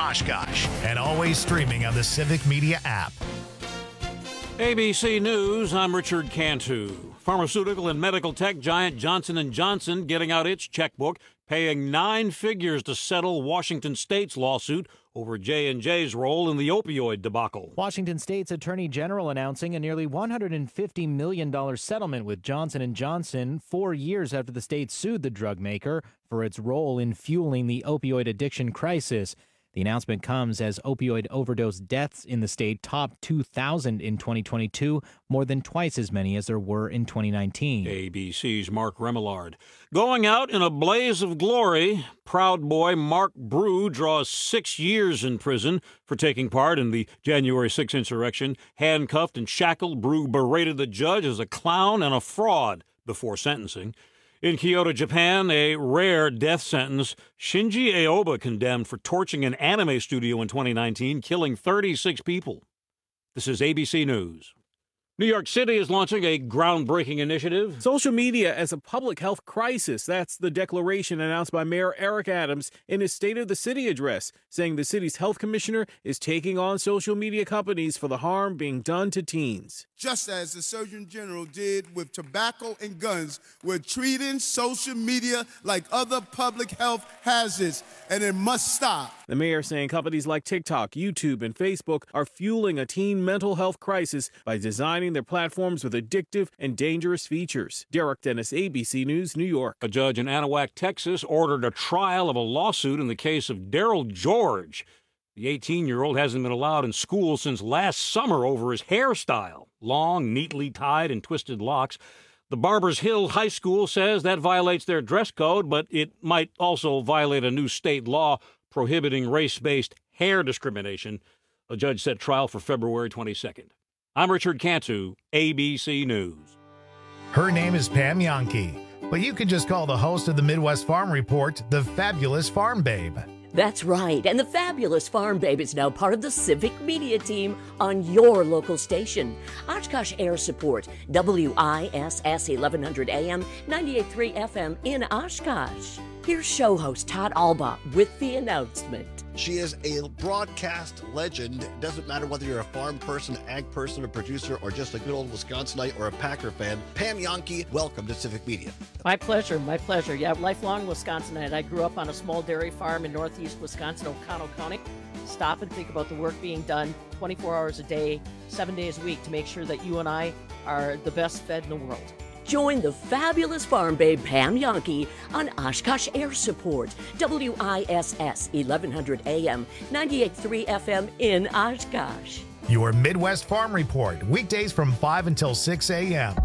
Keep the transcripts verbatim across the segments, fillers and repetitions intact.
Oshkosh, and always streaming on the Civic Media app. A B C News, I'm Richard Cantu. Pharmaceutical and medical tech giant Johnson and Johnson getting out its checkbook, paying nine figures to settle Washington State's lawsuit over J and J's role in the opioid debacle. Washington State's Attorney General announcing a nearly one hundred fifty million dollars settlement with Johnson and Johnson four years after the state sued the drug maker for its role in fueling the opioid addiction crisis. The announcement comes as opioid overdose deaths in the state topped two thousand in twenty twenty-two, more than twice as many as there were in twenty nineteen. A B C's Mark Remillard. Going out in a blaze of glory, Proud Boy Mark Brew draws six years in prison for taking part in the January sixth insurrection. Handcuffed and shackled, Brew berated the judge as a clown and a fraud before sentencing. In Kyoto, Japan, a rare death sentence. Shinji Aoba condemned for torching an anime studio in twenty nineteen, killing thirty-six people. This is A B C News. New York City is launching a groundbreaking initiative. Social media as a public health crisis. That's the declaration announced by Mayor Eric Adams in his State of the City address, saying the city's health commissioner is taking on social media companies for the harm being done to teens. Just as the Surgeon General did with tobacco and guns, we're treating social media like other public health hazards, and it must stop. The mayor saying companies like TikTok, YouTube, and Facebook are fueling a teen mental health crisis by designing their platforms with addictive and dangerous features. Derek Dennis, A B C News, New York. A judge in Anahuac, Texas, ordered a trial of a lawsuit in the case of Daryl George. The eighteen-year-old hasn't been allowed in school since last summer over his hairstyle. Long, neatly tied and twisted locks. The Barbers Hill High School says that violates their dress code, but it might also violate a new state law prohibiting race-based hair discrimination. A judge set trial for February twenty-second. I'm Richard Cantu, A B C News. Her name is Pam Yankee, but you can just call the host of the Midwest Farm Report the Fabulous Farm Babe. That's right, and the Fabulous Farm Babe is now part of the Civic Media team on your local station. Oshkosh Air Support, W I S S eleven hundred A M, ninety-eight point three F M in Oshkosh. Here's show host Todd Alba with the announcement. She is a broadcast legend. It doesn't matter whether you're a farm person, ag person, a producer, or just a good old Wisconsinite or a Packer fan. Pam Yankee, welcome to Civic Media. My pleasure, my pleasure. Yeah, lifelong Wisconsinite. I grew up on a small dairy farm in northeast Wisconsin, Oconto County. Stop and think about the work being done twenty-four hours a day, seven days a week to make sure that you and I are the best fed in the world. Join the Fabulous Farm Babe Pam Yankee on Oshkosh Air Support, W I S S eleven hundred A M, ninety-eight point three F M in Oshkosh. Your Midwest Farm Report, weekdays from five until six A M.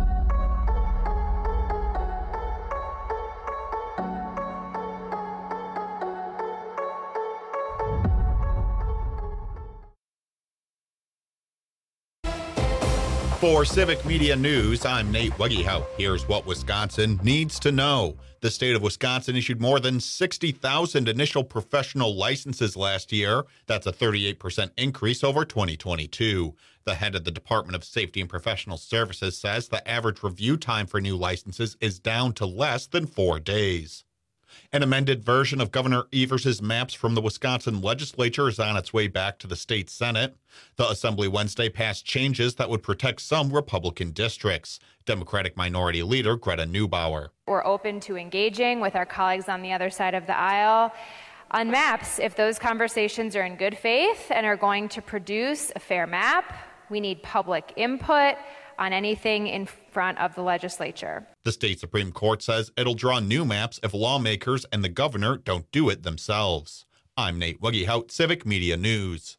For Civic Media News, I'm Nate Weggehout. Here's what Wisconsin needs to know. The state of Wisconsin issued more than sixty thousand initial professional licenses last year. That's a thirty-eight percent increase over twenty twenty-two. The head of the Department of Safety and Professional Services says the average review time for new licenses is down to less than four days. An amended version of Governor Evers' maps from the Wisconsin legislature is on its way back to the state Senate. The Assembly Wednesday passed changes that would protect some Republican districts. Democratic Minority Leader Greta Neubauer. We're open to engaging with our colleagues on the other side of the aisle on maps. If those conversations are in good faith and are going to produce a fair map, we need public input on anything in front of the legislature. The state Supreme Court says it'll draw new maps if lawmakers and the governor don't do it themselves. I'm Nate Weggehout, Civic Media News.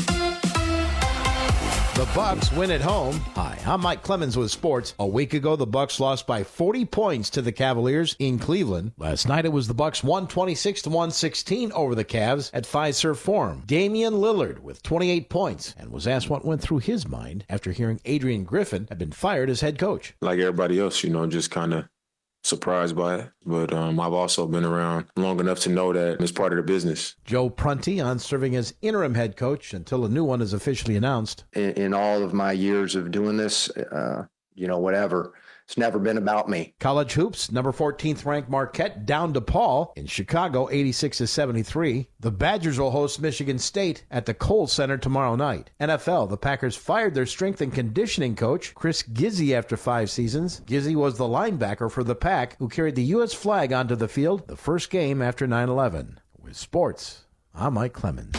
The Bucs win at home. Hi, I'm Mike Clemens with sports. A week ago, the Bucs lost by forty points to the Cavaliers in Cleveland. Last night, it was the Bucs one twenty-six to one sixteen over the Cavs at Fiserv Forum. Damian Lillard with twenty-eight points and was asked what went through his mind after hearing Adrian Griffin had been fired as head coach. Like everybody else, you know, just kind of surprised by it, but um, I've also been around long enough to know that it's part of the business. Joe Prunty on serving as interim head coach until a new one is officially announced. In, in all of my years of doing this, uh, you know, whatever, It's never been about me. College hoops, number fourteenth ranked Marquette down to Paul in Chicago, eighty-six to seventy-three. The Badgers will host Michigan State at the Kohl Center tomorrow night. N F L, the Packers fired their strength and conditioning coach, Chris Gizzi, after five seasons. Gizzi was the linebacker for the Pack who carried the U S flag onto the field the first game after nine eleven. With sports, I'm Mike Clemens.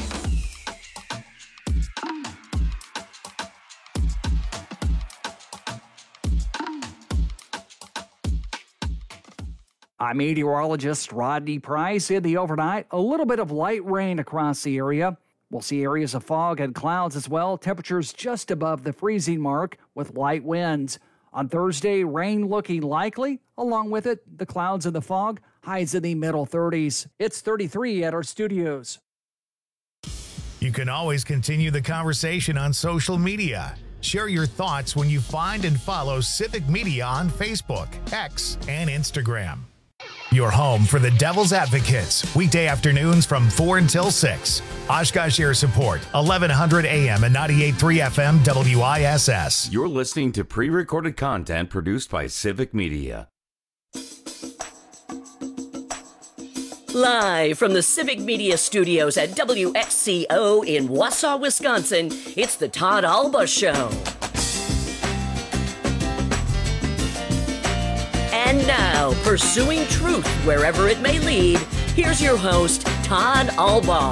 I'm meteorologist Rodney Price. In the overnight, a little bit of light rain across the area. We'll see areas of fog and clouds as well. Temperatures just above the freezing mark with light winds. On Thursday, rain looking likely. Along with it, the clouds and the fog. Highs in the middle thirties. It's thirty-three at our studios. You can always continue the conversation on social media. Share your thoughts when you find and follow Civic Media on Facebook, X, and Instagram. Your home for the Devil's Advocates, weekday afternoons from four until six. Oshkosh Air Support, eleven hundred A M and ninety-eight point three F M W I S S. You're listening to pre-recorded content produced by Civic Media. Live from the Civic Media Studios at W X C O in Wausau, Wisconsin, it's the Todd Alba Show. And now, pursuing truth wherever it may lead, here's your host, Todd Alba.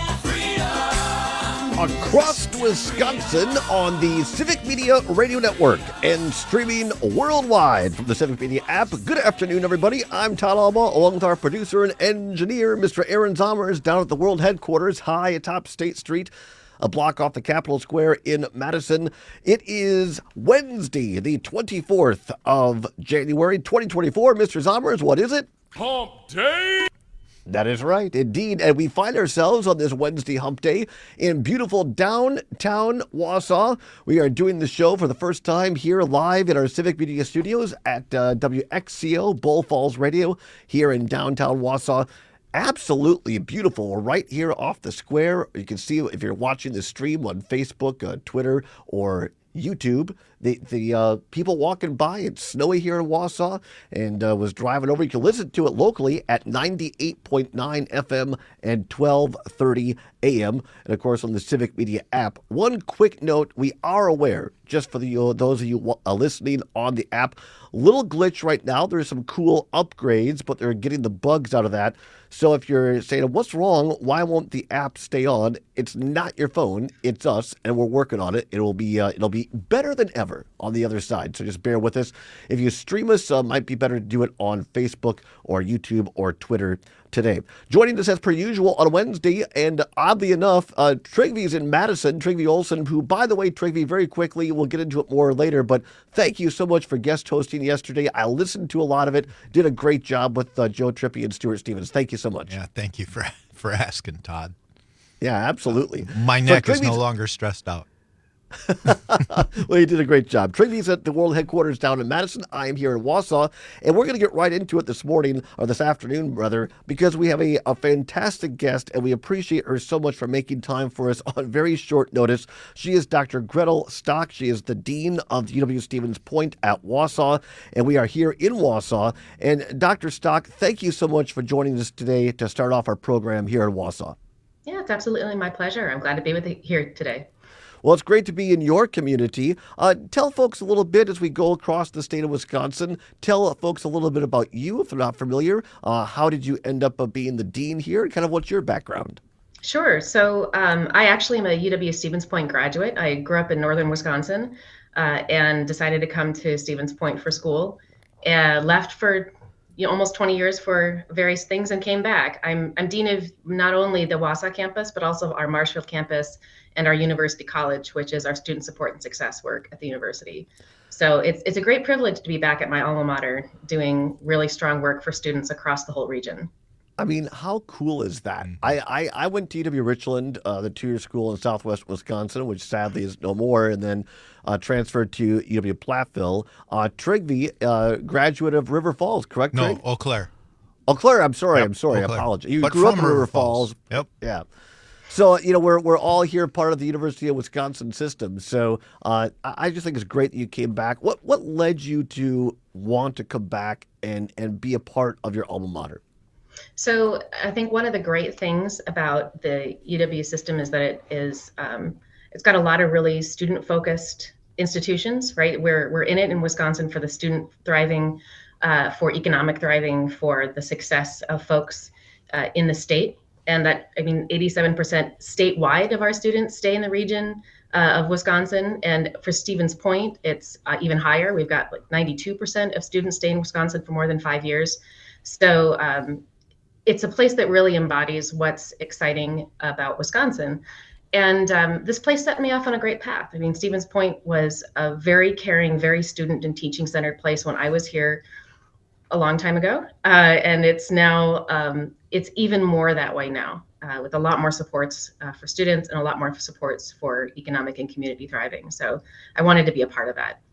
Across Wisconsin on the Civic Media Radio Network and streaming worldwide from the Civic Media app. Good afternoon, everybody. I'm Todd Alba, along with our producer and engineer, Mister Aaron Zommers, down at the world headquarters, high atop State Street, a block off the Capitol Square in Madison. It is Wednesday, the twenty-fourth of January, twenty twenty-four. Mister Zommers, what is it? Hump Day! That is right, indeed. And we find ourselves on this Wednesday hump day in beautiful downtown Wausau. We are doing the show for the first time here live in our Civic Media Studios at uh, W X C O, Bull Falls Radio, here in downtown Wausau. Absolutely beautiful. We're right here off the square. You can see if you're watching the stream on Facebook, uh, Twitter, or YouTube, the the uh, people walking by. It's snowy here in Wausau, and uh, was driving over. You can listen to it locally at ninety-eight point nine F M and twelve thirty A M, and of course on the Civic Media app. One quick note: we are aware, just for the uh, those of you uh, listening on the app, little glitch right now. There's some cool upgrades, but they're getting the bugs out of that. So if you're saying, what's wrong? Why won't the app stay on? It's not your phone. It's us, and we're working on it. It will be uh, it'll be better than ever on the other side. So just bear with us. If you stream us, uh, might be better to do it on Facebook or YouTube or Twitter today. Joining us as per usual on Wednesday, and oddly enough, uh, Trygve's in Madison, Trygve Olsen, who, by the way, Trygve, very quickly, we'll get into it more later, but thank you so much for guest hosting yesterday. I listened to a lot of it, did a great job with uh, Joe Trippi and Stuart Stevens. Thank you so much. Yeah, thank you for for asking, Todd. Yeah, absolutely. Uh, my neck so is no longer stressed out. Well, you did a great job. Trygve's at the world headquarters down in Madison. I am here in Wausau, and we're going to get right into it this morning, or this afternoon, rather, because we have a, a fantastic guest, and we appreciate her so much for making time for us on very short notice. She is Doctor Gretel Stock. She is the Dean of U W Stevens Point at Wausau, and we are here in Wausau. And Doctor Stock, thank you so much for joining us today to start off our program here in Wausau. Yeah, it's absolutely my pleasure. I'm glad to be with you here today. Well, it's great to be in your community. Uh, tell folks a little bit as we go across the state of Wisconsin. Tell folks a little bit about you, if they're not familiar. Uh, how did you end up uh, being the dean here? And kind of what's your background? Sure. So um, I actually am a U W Stevens Point graduate. I grew up in northern Wisconsin uh, and decided to come to Stevens Point for school. Uh, left for you know, almost twenty years for various things and came back. I'm I'm dean of not only the Wausau campus, but also our Marshfield campus and our University College, which is our student support and success work at the university. So it's it's a great privilege to be back at my alma mater doing really strong work for students across the whole region. I mean, how cool is that? Mm-hmm. I, I, I went to U W Richland, uh, the two-year school in southwest Wisconsin, which sadly is no more, and then uh, transferred to U W Platteville. Uh, Trygve, uh, graduate of River Falls, correct? No, Trig? Eau Claire. Eau Claire, I'm sorry, yep, I'm sorry, Eau I Claire. apologize. You but grew up in River River Falls. Falls. Yep. Yeah. So, you know, we're we're all here part of the University of Wisconsin system. So uh, I I just think it's great that you came back. What what led you to want to come back and, and be a part of your alma mater? So I think one of the great things about the U W system is that it is um, it's got a lot of really student-focused institutions, right? We're we're in it in Wisconsin for the student thriving, uh, for economic thriving, for the success of folks uh, in the state. And that, I mean, eighty-seven percent statewide of our students stay in the region uh, of Wisconsin. And for Stevens Point, it's uh, even higher. We've got like ninety-two percent of students stay in Wisconsin for more than five years. So um, it's a place that really embodies what's exciting about Wisconsin. And um, this place set me off on a great path. I mean, Stevens Point was a very caring, very student and teaching centered place when I was here a long time ago. Uh, and it's now, um, it's even more that way now, uh, with a lot more supports uh, for students and a lot more supports for economic and community thriving. So I wanted to be a part of that.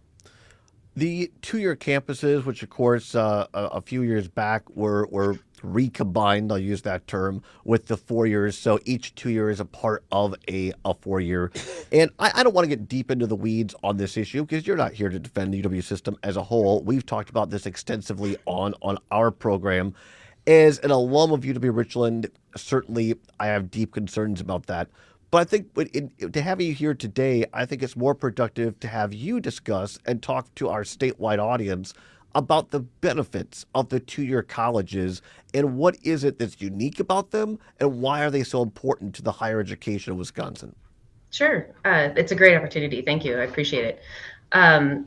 The two-year campuses, which of course uh, a, a few years back were were recombined, I'll use that term, with the four years. So each two year is a part of a, a four year. And I, I don't want to get deep into the weeds on this issue because you're not here to defend the U W system as a whole. We've talked about this extensively on, on our program. As an alum of U W Richland, certainly I have deep concerns about that. But I think in, in, to have you here today, I think it's more productive to have you discuss and talk to our statewide audience about the benefits of the two-year colleges and what is it that's unique about them and why are they so important to the higher education of Wisconsin? Sure. Uh, it's a great opportunity. Thank you. I appreciate it. Um,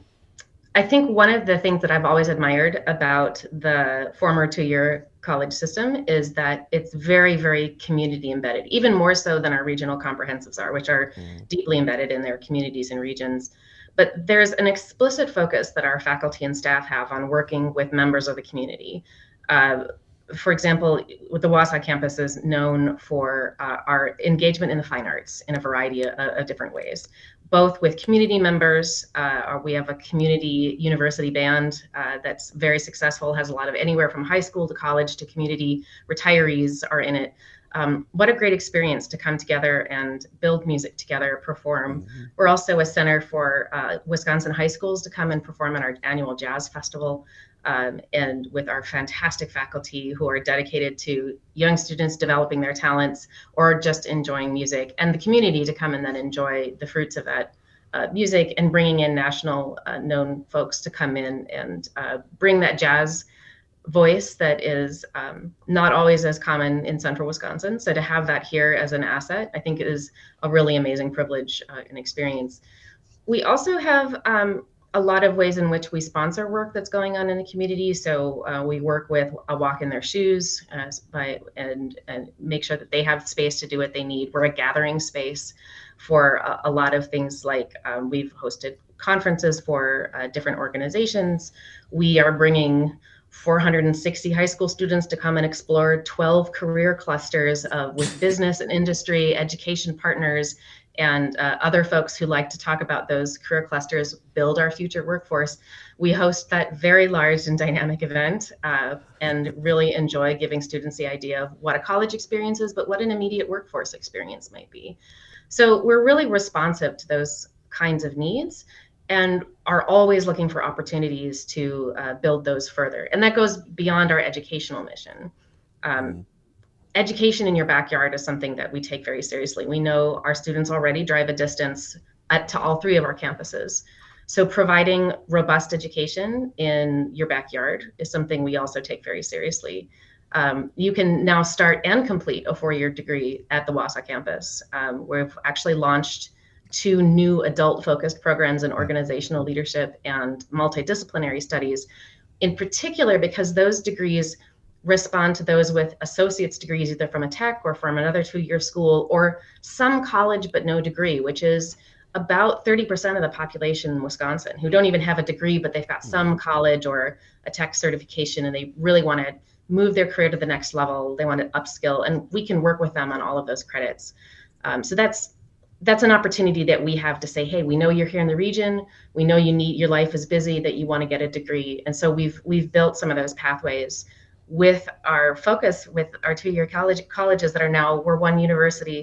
I think one of the things that I've always admired about the former two-year college system is that it's very, very community embedded, even more so than our regional comprehensives are, which are mm. deeply embedded in their communities and regions. But there's an explicit focus that our faculty and staff have on working with members of the community. Uh, for example, with the Wausau campus is known for uh, our engagement in the fine arts in a variety of, of different ways, both with community members. Uh, we have a community university band uh, that's very successful, has a lot of anywhere from high school to college to community retirees are in it. Um, what a great experience to come together and build music together, perform. Mm-hmm. We're also a center for uh, Wisconsin high schools to come and perform at our annual jazz festival. Um, and with our fantastic faculty who are dedicated to young students developing their talents or just enjoying music, and the community to come and then enjoy the fruits of that uh, music, and bringing in national uh, known folks to come in and uh, bring that jazz voice that is um, not always as common in central Wisconsin. So to have that here as an asset, I think is a really amazing privilege uh, and experience. We also have um, a lot of ways in which we sponsor work that's going on in the community. So uh, we work with A Walk in Their Shoes uh, by, and, and make sure that they have space to do what they need. We're a gathering space for a, a lot of things like um, we've hosted conferences for uh, different organizations. We are bringing four hundred sixty high school students to come and explore twelve career clusters uh, with business and industry, education partners, and uh, other folks who like to talk about those career clusters, build our future workforce. We host that very large and dynamic event uh, and really enjoy giving students the idea of what a college experience is, but what an immediate workforce experience might be. So we're really responsive to those kinds of needs and are always looking for opportunities to uh, build those further. And that goes beyond our educational mission. Um, education in your backyard is something that we take very seriously. We know our students already drive a distance at, to all three of our campuses. So providing robust education in your backyard is something we also take very seriously. Um, you can now start and complete a four-year degree at the Wausau campus. Um, we've actually launched two new adult-focused programs in organizational leadership and multidisciplinary studies, in particular because those degrees respond to those with associate's degrees, either from a tech or from another two-year school, or some college but no degree, which is about thirty percent of the population in Wisconsin who don't even have a degree, but they've got some college or a tech certification, and they really want to move their career to the next level. They want to upskill, and we can work with them on all of those credits. Um, so that's that's an opportunity that we have to say, hey, we know you're here in the region. We know you need, your life is busy, that you want to get a degree. And so we've we've built some of those pathways with our focus with our two-year college colleges that are now, we're one university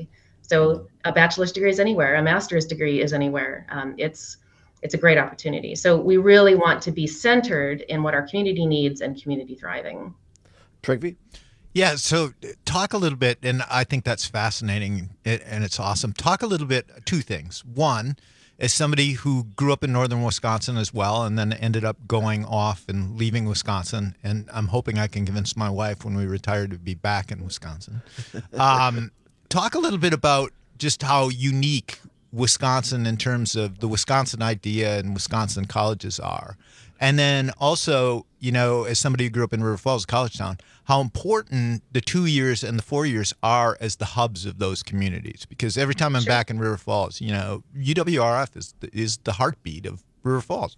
So a bachelor's degree is anywhere, a master's degree is anywhere. Um, it's it's a great opportunity. So we really want to be centered in what our community needs and community thriving. Trygve? Yeah, so talk a little bit, and I think that's fascinating and it's awesome. Talk a little bit, two things. One, as somebody who grew up in northern Wisconsin as well and then ended up going off and leaving Wisconsin, and I'm hoping I can convince my wife when we retire to be back in Wisconsin. Um, talk a little bit about just how unique Wisconsin in terms of the Wisconsin idea and Wisconsin colleges are. And then also, you know, as somebody who grew up in River Falls, college town, how important the two years and the four years are as the hubs of those communities. Because every time I'm sure. back in River Falls, you know, U W R F is the, is the heartbeat of River Falls.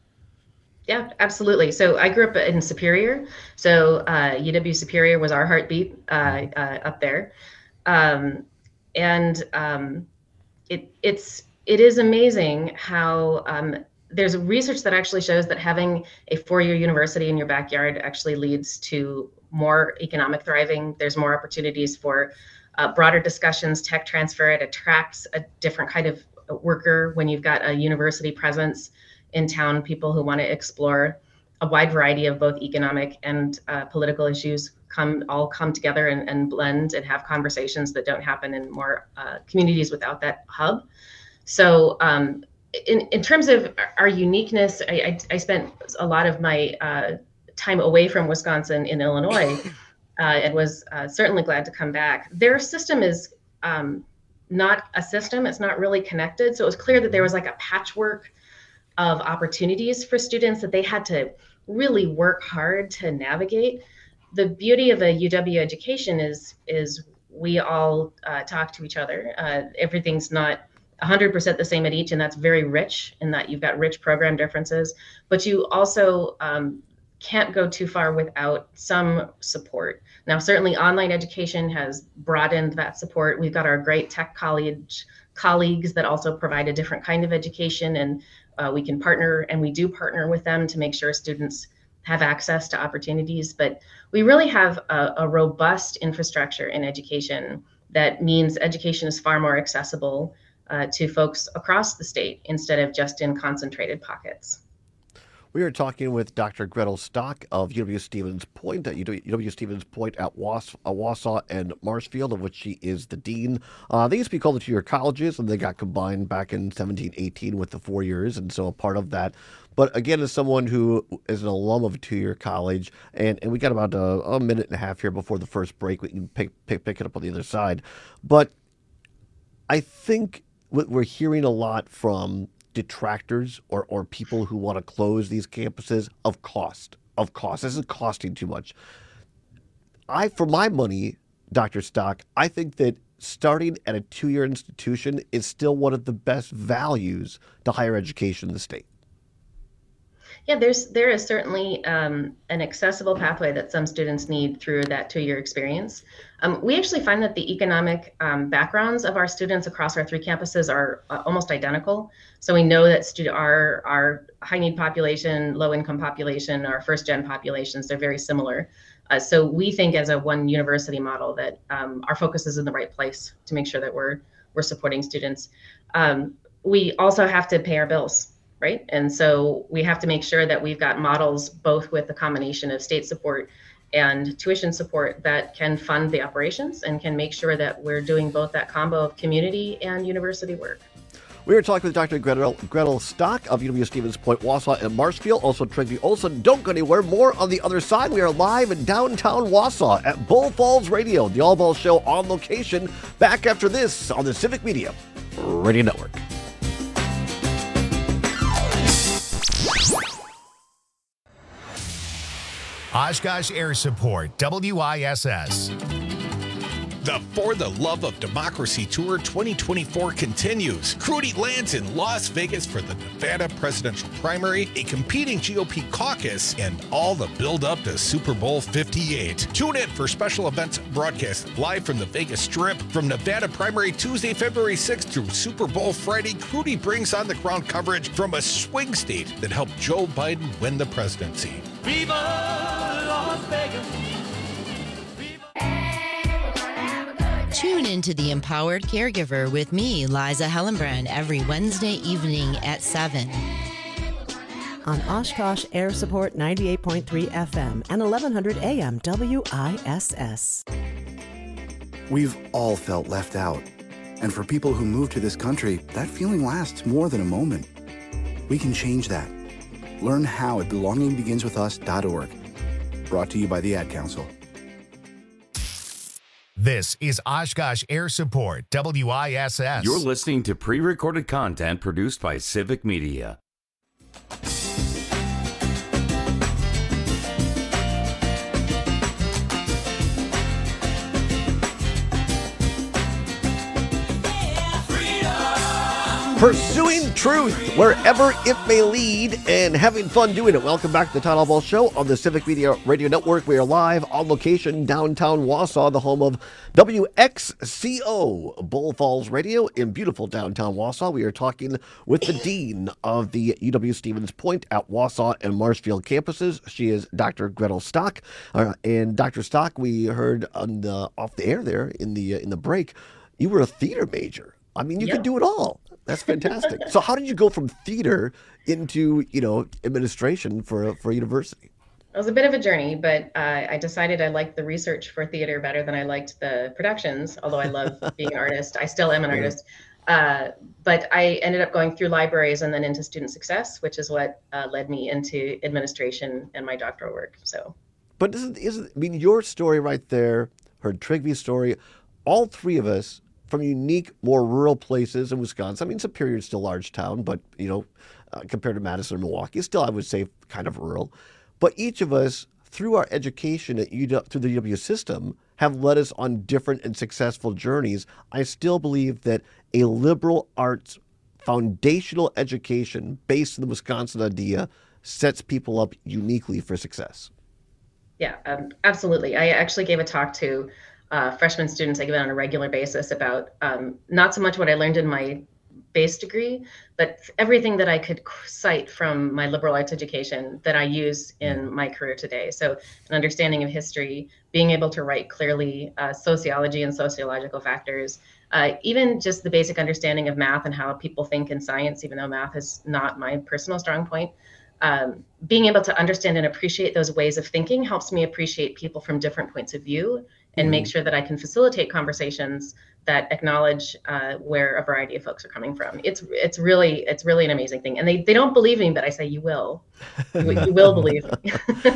Yeah, absolutely. So I grew up in Superior. So uh, U W Superior was our heartbeat uh, uh, up there. Um, and um, it it's it is amazing how um, there's research that actually shows that having a four-year university in your backyard actually leads to more economic thriving. There's more opportunities for uh, broader discussions, tech transfer. It attracts a different kind of worker when you've got a university presence in town, people who want to explore a wide variety of both economic and uh, political issues come all come together and, and blend and have conversations that don't happen in more uh, communities without that hub. So um, in, in terms of our uniqueness, I, I, I spent a lot of my uh, time away from Wisconsin in Illinois uh, and was uh, certainly glad to come back. Their system is um, not a system. It's not really connected. So it was clear that there was like a patchwork of opportunities for students that they had to really work hard to navigate. The beauty of a U W education is is we all uh, talk to each other. Uh, everything's not one hundred percent the same at each, and that's very rich in that you've got rich program differences, but you also um, can't go too far without some support. Now, certainly online education has broadened that support. We've got our great tech college colleagues that also provide a different kind of education, and uh, we can partner, and we do partner with them to make sure students have access to opportunities. But we really have a, a robust infrastructure in education that means education is far more accessible uh, to folks across the state instead of just in concentrated pockets. We are talking with Doctor Gretel Stock of U W Stevens Point at U W Stevens Point at Was- uh, Wausau and Marshfield, of which she is the dean. Uh, they used to be called the two-year colleges, and they got combined back in seventeen eighteen with the four years, and so a part of that. But again, as someone who is an alum of a two-year college, and, and we got about a, a minute and a half here before the first break, we can pick, pick, pick it up on the other side. But I think what we're hearing a lot from detractors or, or people who want to close these campuses of cost, of cost. This is costing too much. I, for my money, Doctor Stock, I think that starting at a two-year institution is still one of the best values to higher education in the state. Yeah, there's there is certainly um, an accessible pathway that some students need through that two-year experience. Um, we actually find that the economic um, backgrounds of our students across our three campuses are uh, almost identical. So we know that stu- our our high-need population, low-income population, our first-gen populations, they're very similar. Uh, so we think as a one university model that um, our focus is in the right place to make sure that we're we're supporting students. Um, we also have to pay our bills. Right. And so we have to make sure that we've got models both with a combination of state support and tuition support that can fund the operations and can make sure that we're doing both that combo of community and university work. We are talking with Doctor Gretel, Gretel Stock of U W Stevens Point, Wausau, and Marshfield. Also, Trygve Olson. Don't go anywhere. More on the other side. We are live in downtown Wausau at Bull Falls Radio, the All Ball Show on location. Back after this on the Civic Media Radio Network. Oshkosh Air Support, W I S S. The For the Love of Democracy Tour twenty twenty-four continues. Crudy lands in Las Vegas for the Nevada presidential primary, a competing G O P caucus, and all the build-up to Super Bowl fifty-eight. Tune in for special events broadcast live from the Vegas Strip. From Nevada primary Tuesday, February sixth through Super Bowl Friday, Crudy brings on-the-ground coverage from a swing state that helped Joe Biden win the presidency. Viva Las Vegas! Tune into The Empowered Caregiver with me, Liza Hellenbrand, every Wednesday evening at seven. On Oshkosh Air Support ninety-eight point three F M and eleven hundred A M W I S S. We've all felt left out. And for people who move to this country, that feeling lasts more than a moment. We can change that. Learn how at belonging begins with us dot org. Brought to you by the Ad Council. This is Oshkosh Air Support, W I S S. You're listening to pre-recorded content produced by Civic Media. Pursuing truth wherever it may lead and having fun doing it. Welcome back to the Town Hall Ball Show on the Civic Media Radio Network. We are live on location downtown Wausau, the home of W X C O, Bull Falls Radio in beautiful downtown Wausau. We are talking with the dean of the U W Stevens Point at Wausau and Marshfield campuses. She is Doctor Gretel Stock. Uh, and Doctor Stock, we heard on the, off the air there in the, uh, in the break, you were a theater major. I mean, you Yeah. could do it all. That's fantastic. So how did you go from theater into, you know, administration for, for a university? It was a bit of a journey, but uh, I decided I liked the research for theater better than I liked the productions, although I love being an artist. I still am an artist. Uh, but I ended up going through libraries and then into student success, which is what uh, led me into administration and my doctoral work. So, But isn't, isn't, I mean, your story right there, her Trigby's story, all three of us from unique, more rural places in Wisconsin. I mean, Superior is still a large town, but, you know, uh, compared to Madison or Milwaukee, still, I would say, kind of rural. But each of us, through our education at U W, through the U W system, have led us on different and successful journeys. I still believe that a liberal arts foundational education based on the Wisconsin idea sets people up uniquely for success. yeah, um, absolutely. I actually gave a talk to Uh, freshman students. I give it on a regular basis about um, not so much what I learned in my base degree, but everything that I could cite from my liberal arts education that I use in my career today. So an understanding of history, being able to write clearly, uh, sociology and sociological factors, uh, even just the basic understanding of math and how people think in science, even though math is not my personal strong point. Um, being able to understand and appreciate those ways of thinking helps me appreciate people from different points of view and make sure that I can facilitate conversations that acknowledge uh, where a variety of folks are coming from. It's it's really it's really an amazing thing. And they, they don't believe me, but I say you will. You, you will believe me.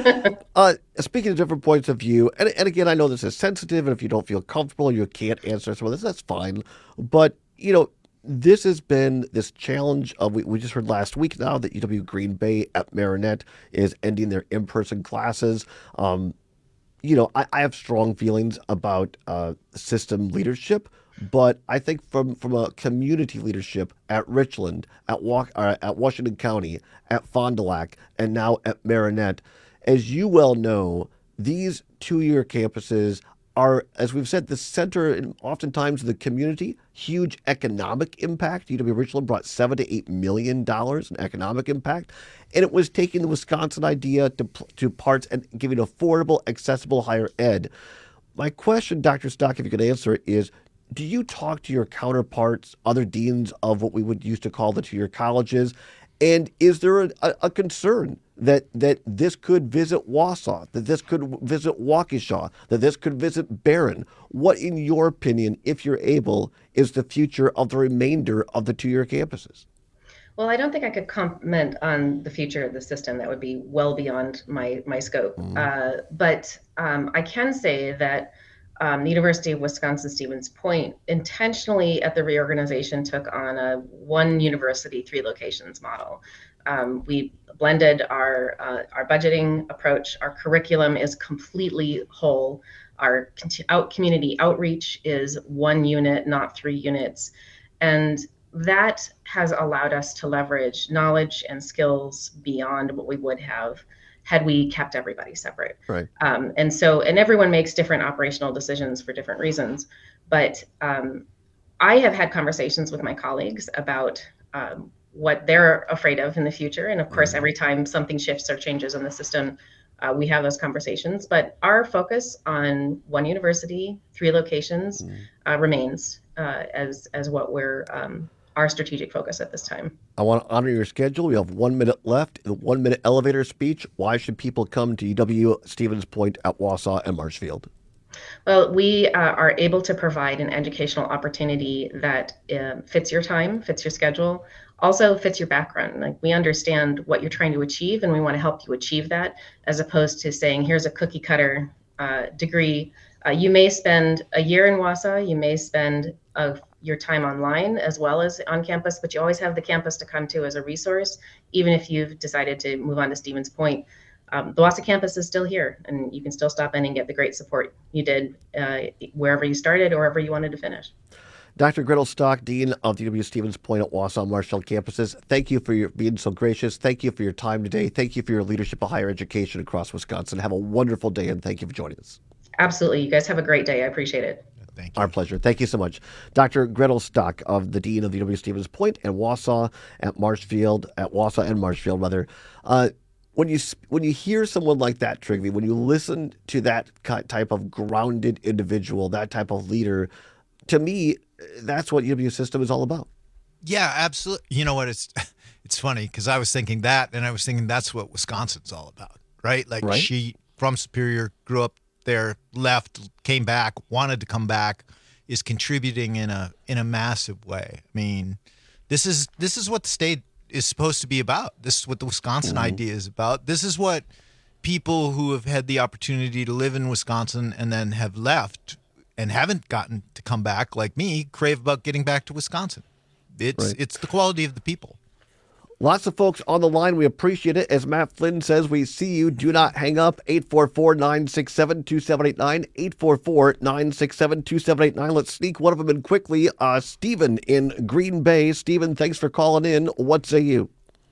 uh, speaking of different points of view, and, and again, I know this is sensitive, and if you don't feel comfortable, you can't answer some of this, that's fine. But, you know, this has been this challenge of, we, we just heard last week now that U W Green Bay at Marinette is ending their in-person classes. Um, you know, I, I have strong feelings about uh, system leadership, but I think from, from a community leadership at Richland, at, Wa- uh, at Washington County, at Fond du Lac, and now at Marinette, as you well know, these two-year campuses are, as we've said, the center and oftentimes of the community, huge economic impact. U W Richland brought seven to eight million dollars in economic impact, and it was taking the Wisconsin idea to to parts and giving affordable, accessible higher ed. My question, Doctor Stock, if you could answer it, is: do you talk to your counterparts, other deans of what we would used to call the two-year colleges, and is there a, a concern that that this could visit Wausau, that this could visit Waukesha, that this could visit Barron? What, in your opinion, if you're able, is the future of the remainder of the two-year campuses? Well, I don't think I could comment on the future of the system. That would be well beyond my my scope. Mm. Uh, but um, I can say that um, the University of Wisconsin-Stevens Point intentionally at the reorganization took on a one university, three locations model. Um, we blended our uh, our budgeting approach. Our curriculum is completely whole. Our out community outreach is one unit, not three units. And that has allowed us to leverage knowledge and skills beyond what we would have had we kept everybody separate. Right. Um, and so, and everyone makes different operational decisions for different reasons. But um, I have had conversations with my colleagues about um, what they're afraid of in the future. And of course, every time something shifts or changes in the system, uh, we have those conversations. But our focus on one university, three locations, mm. uh, remains uh, as as what we're um, our strategic focus at this time. I want to honor your schedule. We have one minute left. The one minute elevator speech. Why should people come to U W Stevens Point at Wausau and Marshfield? Well, we uh, are able to provide an educational opportunity that uh, fits your time, fits your schedule, also fits your background. Like, we understand what you're trying to achieve, and we want to help you achieve that, as opposed to saying, here's a cookie cutter uh, degree. Uh, you may spend a year in Wausau, you may spend uh, your time online as well as on campus, but you always have the campus to come to as a resource, even if you've decided to move on to Stevens Point. Um, the Wausau campus is still here, and you can still stop in and get the great support you did uh, wherever you started or wherever you wanted to finish. Doctor Gretel Stock, Dean of the U W Stevens Point at Wausau Marshfield campuses, thank you for your being so gracious. Thank you for your time today. Thank you for your leadership of higher education across Wisconsin. Have a wonderful day, and thank you for joining us. Absolutely. You guys have a great day. I appreciate it. Thank you. Our pleasure. Thank you so much. Doctor Gretel Stock, of the Dean of the U W Stevens Point and Wausau at Marshfield, at Wausau and Marshfield, rather. Uh, when you when you hear someone like that, Trygve, when you listen to that type of grounded individual, that type of leader, to me, that's what U W system is all about. Yeah, absolutely. You know what? It's it's funny because I was thinking that, and I was thinking that's what Wisconsin's all about, right? Like right? She from Superior, grew up there, left, came back, wanted to come back, is contributing in a in a massive way. I mean, this is this is what the state is supposed to be about. This is what the Wisconsin mm-hmm. idea is about. This is what people who have had the opportunity to live in Wisconsin and then have left and haven't gotten to come back, like me, crave about getting back to Wisconsin. It's right. It's the quality of the people. Lots of folks on the line. We appreciate it. As Matt Flynn says, we see you. Do not hang up. eight four four, nine six seven, two seven eight nine. eight four four, nine six seven, two seven eight nine. Let's sneak one of them in quickly. Uh, Stephen in Green Bay. Stephen, thanks for calling in. What say you?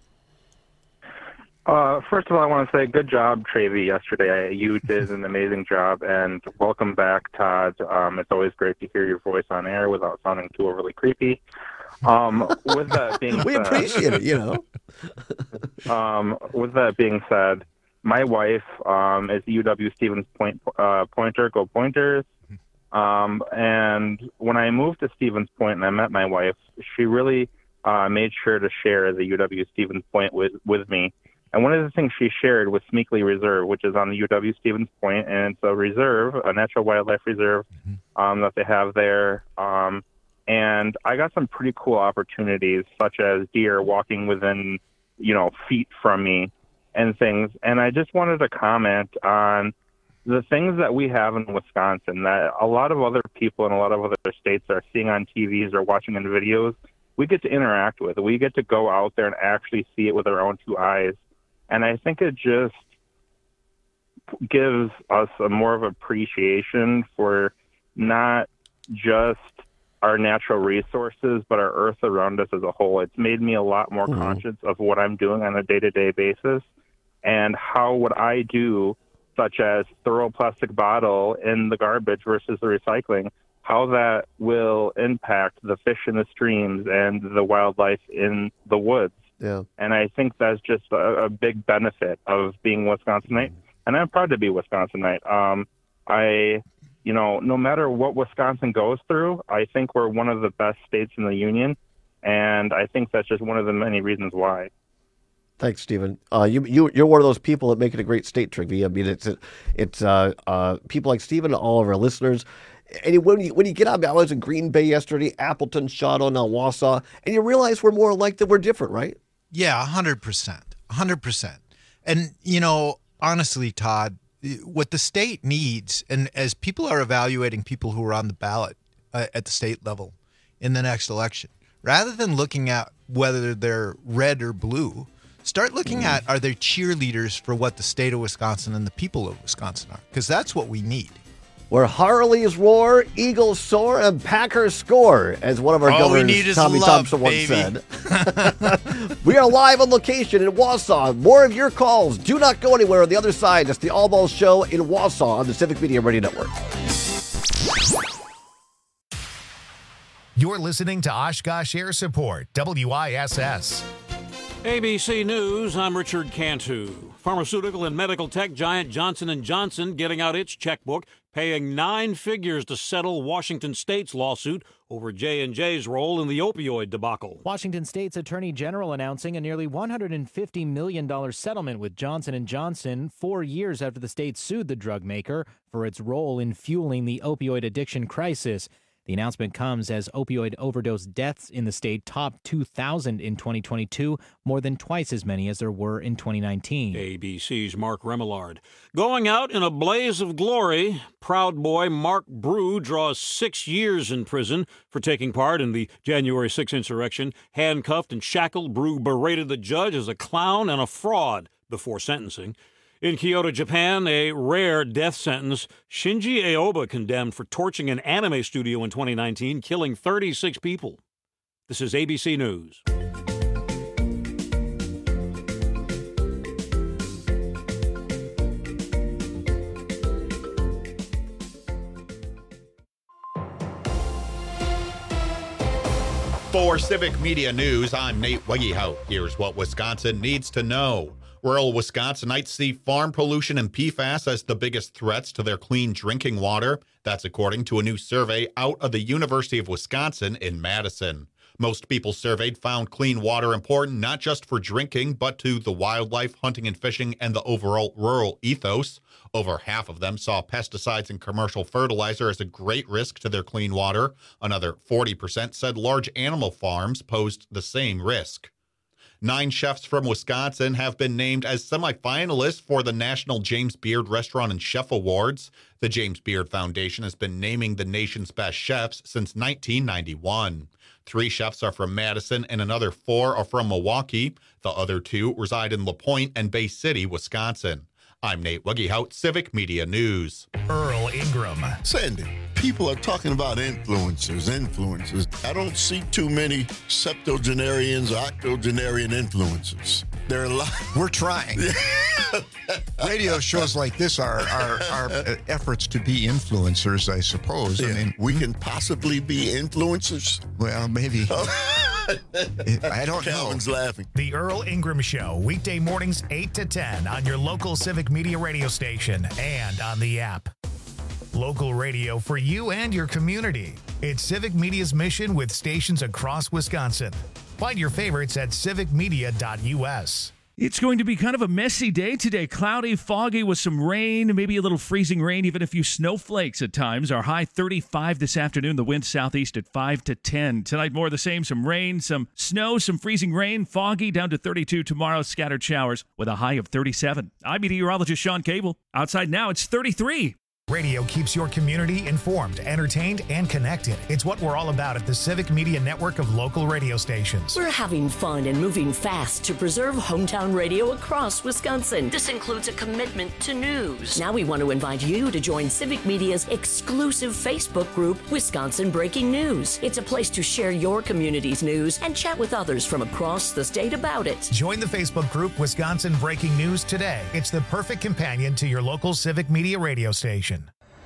Uh, first of all, I want to say good job, Trygve, yesterday. You did an amazing job, and welcome back, Todd. Um, it's always great to hear your voice on air without sounding too overly creepy. Um, with that being we said, appreciate it, you know. um, with that being said, my wife um, is U W Stevens Point uh, pointer, go Pointers. Um, and when I moved to Stevens Point and I met my wife, she really uh, made sure to share the U W Stevens Point with, with me. And one of the things she shared was Smeekley Reserve, which is on the U W Stevens Point, and it's a reserve, a natural wildlife reserve um, that they have there. Um, and I got some pretty cool opportunities, such as deer walking within, you know, feet from me and things. And I just wanted to comment on the things that we have in Wisconsin that a lot of other people in a lot of other states are seeing on T Vs or watching in videos. We get to interact with. We get to go out there and actually see it with our own two eyes. And I think it just gives us a more of appreciation for not just our natural resources, but our earth around us as a whole. It's made me a lot more mm-hmm. conscious of what I'm doing on a day-to-day basis and how what I do, such as throw a plastic bottle in the garbage versus the recycling, how that will impact the fish in the streams and the wildlife in the woods. Yeah. And I think that's just a, a big benefit of being Wisconsinite. And I'm proud to be Wisconsinite. Um, I, you know, no matter what Wisconsin goes through, I think we're one of the best states in the union. And I think that's just one of the many reasons why. Thanks, Stephen. Uh, you, you, you're one of those people that make it a great state, Trygve. I mean, it's it's uh, uh, people like Stephen, all of our listeners. And when you, when you get out, I was in Green Bay yesterday, Appleton, Shadow, now Wausau, and you realize we're more alike than we're different, right? Yeah, one hundred percent. one hundred percent. And, you know, honestly, Todd, what the state needs, and as people are evaluating people who are on the ballot uh, at the state level in the next election, rather than looking at whether they're red or blue, start looking mm. at, are they cheerleaders for what the state of Wisconsin and the people of Wisconsin are? Because that's what we need. Where Harleys roar, Eagles soar, and Packers score, as one of our All governors, Tommy love, Thompson, once baby. said. We are live on location in Wausau. More of your calls. Do not go anywhere on the other side. It's the All Balls Show in Wausau on the Civic Media Radio Network. You're listening to Oshkosh Air Support, W I S S. A B C News, I'm Richard Cantu. Pharmaceutical and medical tech giant Johnson and Johnson getting out its checkbook, paying nine figures to settle Washington State's lawsuit over J and J's role in the opioid debacle. Washington State's Attorney General announcing a nearly one hundred fifty million dollars settlement with Johnson and Johnson four years after the state sued the drug maker for its role in fueling the opioid addiction crisis. The announcement comes as opioid overdose deaths in the state topped two thousand in twenty twenty-two, more than twice as many as there were in twenty nineteen. A B C's Mark Remillard. Going out in a blaze of glory, Proud Boy Mark Brew draws six years in prison for taking part in the January sixth insurrection. Handcuffed and shackled, Brew berated the judge as a clown and a fraud before sentencing. In Kyoto, Japan, a rare death sentence. Shinji Aoba condemned for torching an anime studio in twenty nineteen, killing thirty-six people. This is A B C News. For Civic Media News, I'm Nate Wegehout. Here's what Wisconsin needs to know. Rural Wisconsinites see farm pollution and P FAS as the biggest threats to their clean drinking water. That's according to a new survey out of the University of Wisconsin in Madison. Most people surveyed found clean water important not just for drinking, but to the wildlife, hunting and fishing, and the overall rural ethos. Over half of them saw pesticides and commercial fertilizer as a great risk to their clean water. Another forty percent said large animal farms posed the same risk. Nine chefs from Wisconsin have been named as semifinalists for the National James Beard Restaurant and Chef Awards. The James Beard Foundation has been naming the nation's best chefs since nineteen ninety-one. Three chefs are from Madison and another four are from Milwaukee. The other two reside in LaPointe and Bay City, Wisconsin. I'm Nate Wegehout, Civic Media News. Earl Ingram. Sandy, people are talking about influencers, influencers. I don't see too many septuagenarians or octogenarian influencers. There are a lot. We're trying. Radio shows like this are, are, are efforts to be influencers, I suppose. Yeah. I mean, we can possibly be influencers. Well, maybe. I don't Calvin's know. laughing. The Earl Ingram Show, weekday mornings eight to ten on your local Civic Media radio station and on the app. Local radio for you and your community. It's Civic Media's mission with stations across Wisconsin. Find your favorites at civic media dot U S. It's going to be kind of a messy day today. Cloudy, foggy with some rain, maybe a little freezing rain, even a few snowflakes at times. Our high thirty-five this afternoon, the wind southeast at five to ten. Tonight, more of the same, some rain, some snow, some freezing rain, foggy down to thirty-two. Tomorrow, scattered showers with a high of thirty-seven. I'm meteorologist Sean Cable. Outside now, it's thirty-three. Radio keeps your community informed, entertained, and connected. It's what we're all about at the Civic Media network of local radio stations. We're having fun and moving fast to preserve hometown radio across Wisconsin. This includes a commitment to news. Now we want to invite you to join Civic Media's exclusive Facebook group, Wisconsin Breaking News. It's a place to share your community's news and chat with others from across the state about it. Join the Facebook group Wisconsin Breaking News today. It's the perfect companion to your local Civic Media radio station.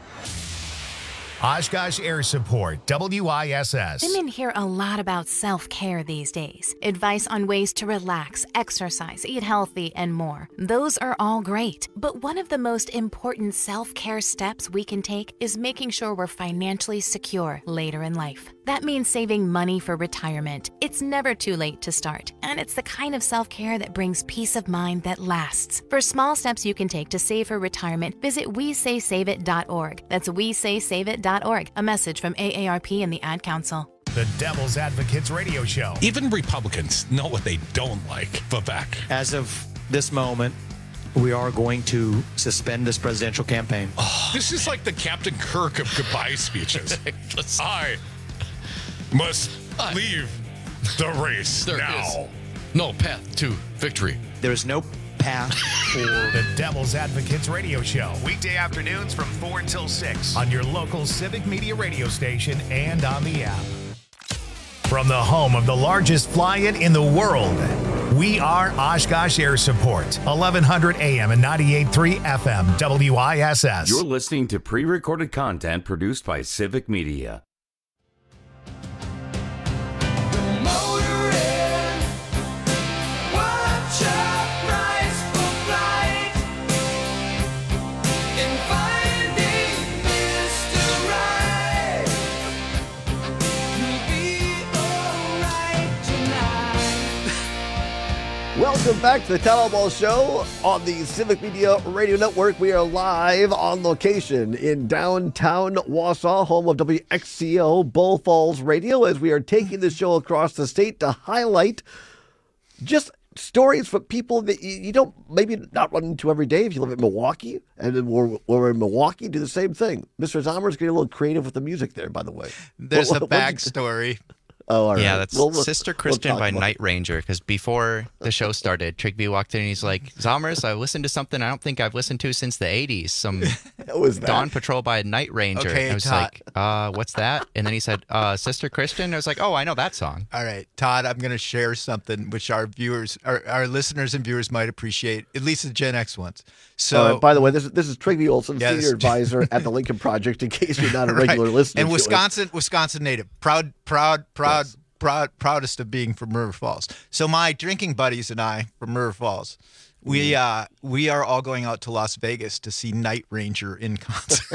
Oshkosh Air Support, W I S S. Women hear a lot about self-care these days. Advice on ways to relax, exercise, eat healthy, and more. Those are all great. But one of the most important self-care steps we can take is making sure we're financially secure later in life. That means saving money for retirement. It's never too late to start, and it's the kind of self-care that brings peace of mind that lasts. For small steps you can take to save for retirement, visit we say save it dot org. That's we say save it dot org. A message from A A R P and the Ad Council. The Devil's Advocates Radio Show. Even Republicans know what they don't like. Vivek. As of this moment, we are going to suspend this presidential campaign. Oh, this is like the Captain Kirk of goodbye speeches. I must leave the race there now. Is no path to victory. There is no path for the Devil's Advocates Radio Show. Weekday afternoons from four until six on your local Civic Media radio station and on the app. From the home of the largest fly-in in the world, we are Oshkosh Air Support, eleven hundred A M and ninety-eight point three F M, W I S S. You're listening to pre-recorded content produced by Civic Media. Watch out, price for flying. Welcome back to the Town Ball Show on the Civic Media Radio Network. We are live on location in downtown Wausau, home of W X C O Bull Falls Radio, as we are taking the show across the state to highlight just stories from people that you, you don't maybe not run into every day if you live in Milwaukee. And then we're, we're in Milwaukee, do the same thing. Mister Zomer's getting a little creative with the music there, by the way. There's what, a what, backstory. Oh, all right. Yeah, that's We'll- we'll- Sister we'll Christian talk by about it. Night Ranger. Because before the show started, Trigby walked in and he's like, Zomers, I listened to something I don't think I've listened to since the eighties. Some was that? Dawn Patrol by Night Ranger. Okay, And I was Todd. like, uh, what's that? And then he said, uh, Sister Christian. I was like, oh, I know that song. All right, Todd, I'm going to share something which our viewers, our, our listeners and viewers might appreciate, at least the Gen X ones. So, Uh, by the way, this is this is Trigby Olson, Yeah, this senior is- advisor at the Lincoln Project. In case you're not a Right. regular listener, and to us. Wisconsin, Wisconsin native, proud, proud, proud, proud, proudest of being from River Falls. So my drinking buddies and I from River Falls, we uh, we are all going out to Las Vegas to see Night Ranger in concert.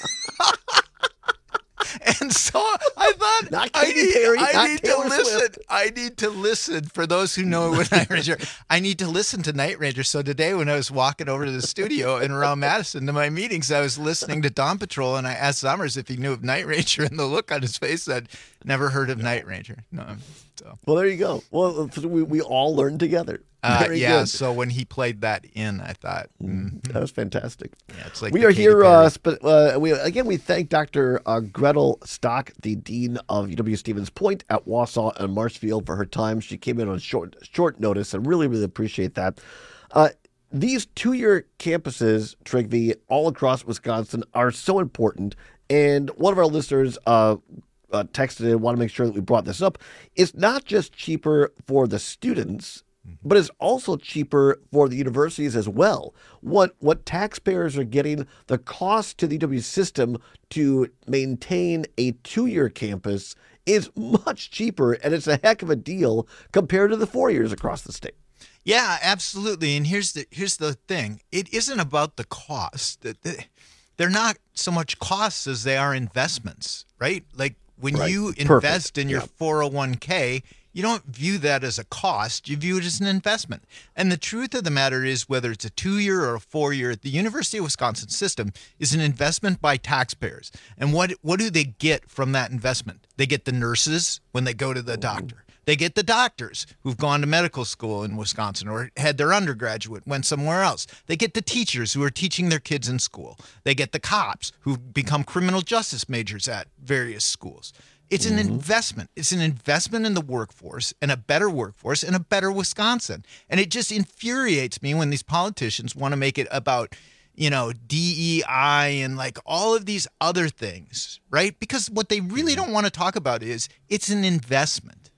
And so I thought, Not I Katy need, Perry, I not need Taylor to listen. Swift. I need to listen. For those who know what Night Ranger, I need to listen to Night Ranger. So today, when I was walking over to the studio in around Madison to my meetings, I was listening to Dawn Patrol, and I asked Summers if he knew of Night Ranger, and the look on his face said, "Never heard of Night Ranger." No. So. Well, there you go. Well, we, we all learned together. Uh, Very yeah, good. so when he played that in, I thought mm, That was fantastic. Yeah, it's like we the are Katy here. Perry. Uh, sp- uh, we again. We thank Doctor Uh, Gretel Stock, the dean of U W Stevens Point at Wausau and Marshfield, for her time. She came in on short short notice, and really, really appreciate that. Uh, these two-year campuses, Trigby, all across Wisconsin, are so important. And one of our listeners uh, uh, texted and want to make sure that we brought this up. It's not just cheaper for the students, but it's also cheaper for the universities as well. What what taxpayers are getting, the cost to the U W system to maintain a two-year campus is much cheaper, and it's a heck of a deal compared to the four years across the state. Yeah, absolutely. And here's the here's the thing. It isn't about the cost. The- the- They're not so much costs as they are investments, right? Like when Right. you Perfect. invest in your Yeah. four oh one k, you don't view that as a cost. You view it as an investment. And the truth of the matter is, whether it's a two-year or a four-year, the University of Wisconsin system is an investment by taxpayers. And what what do they get from that investment? They get the nurses when they go to the doctor. They get the doctors who've gone to medical school in Wisconsin or had their undergraduate, went somewhere else. They get the teachers who are teaching their kids in school. They get the cops who've become criminal justice majors at various schools. It's an investment. It's an investment in the workforce and a better workforce and a better Wisconsin. And it just infuriates me when these politicians want to make it about, you know, D E I and like all of these other things, right? Because what they really don't want to talk about is it's an investment.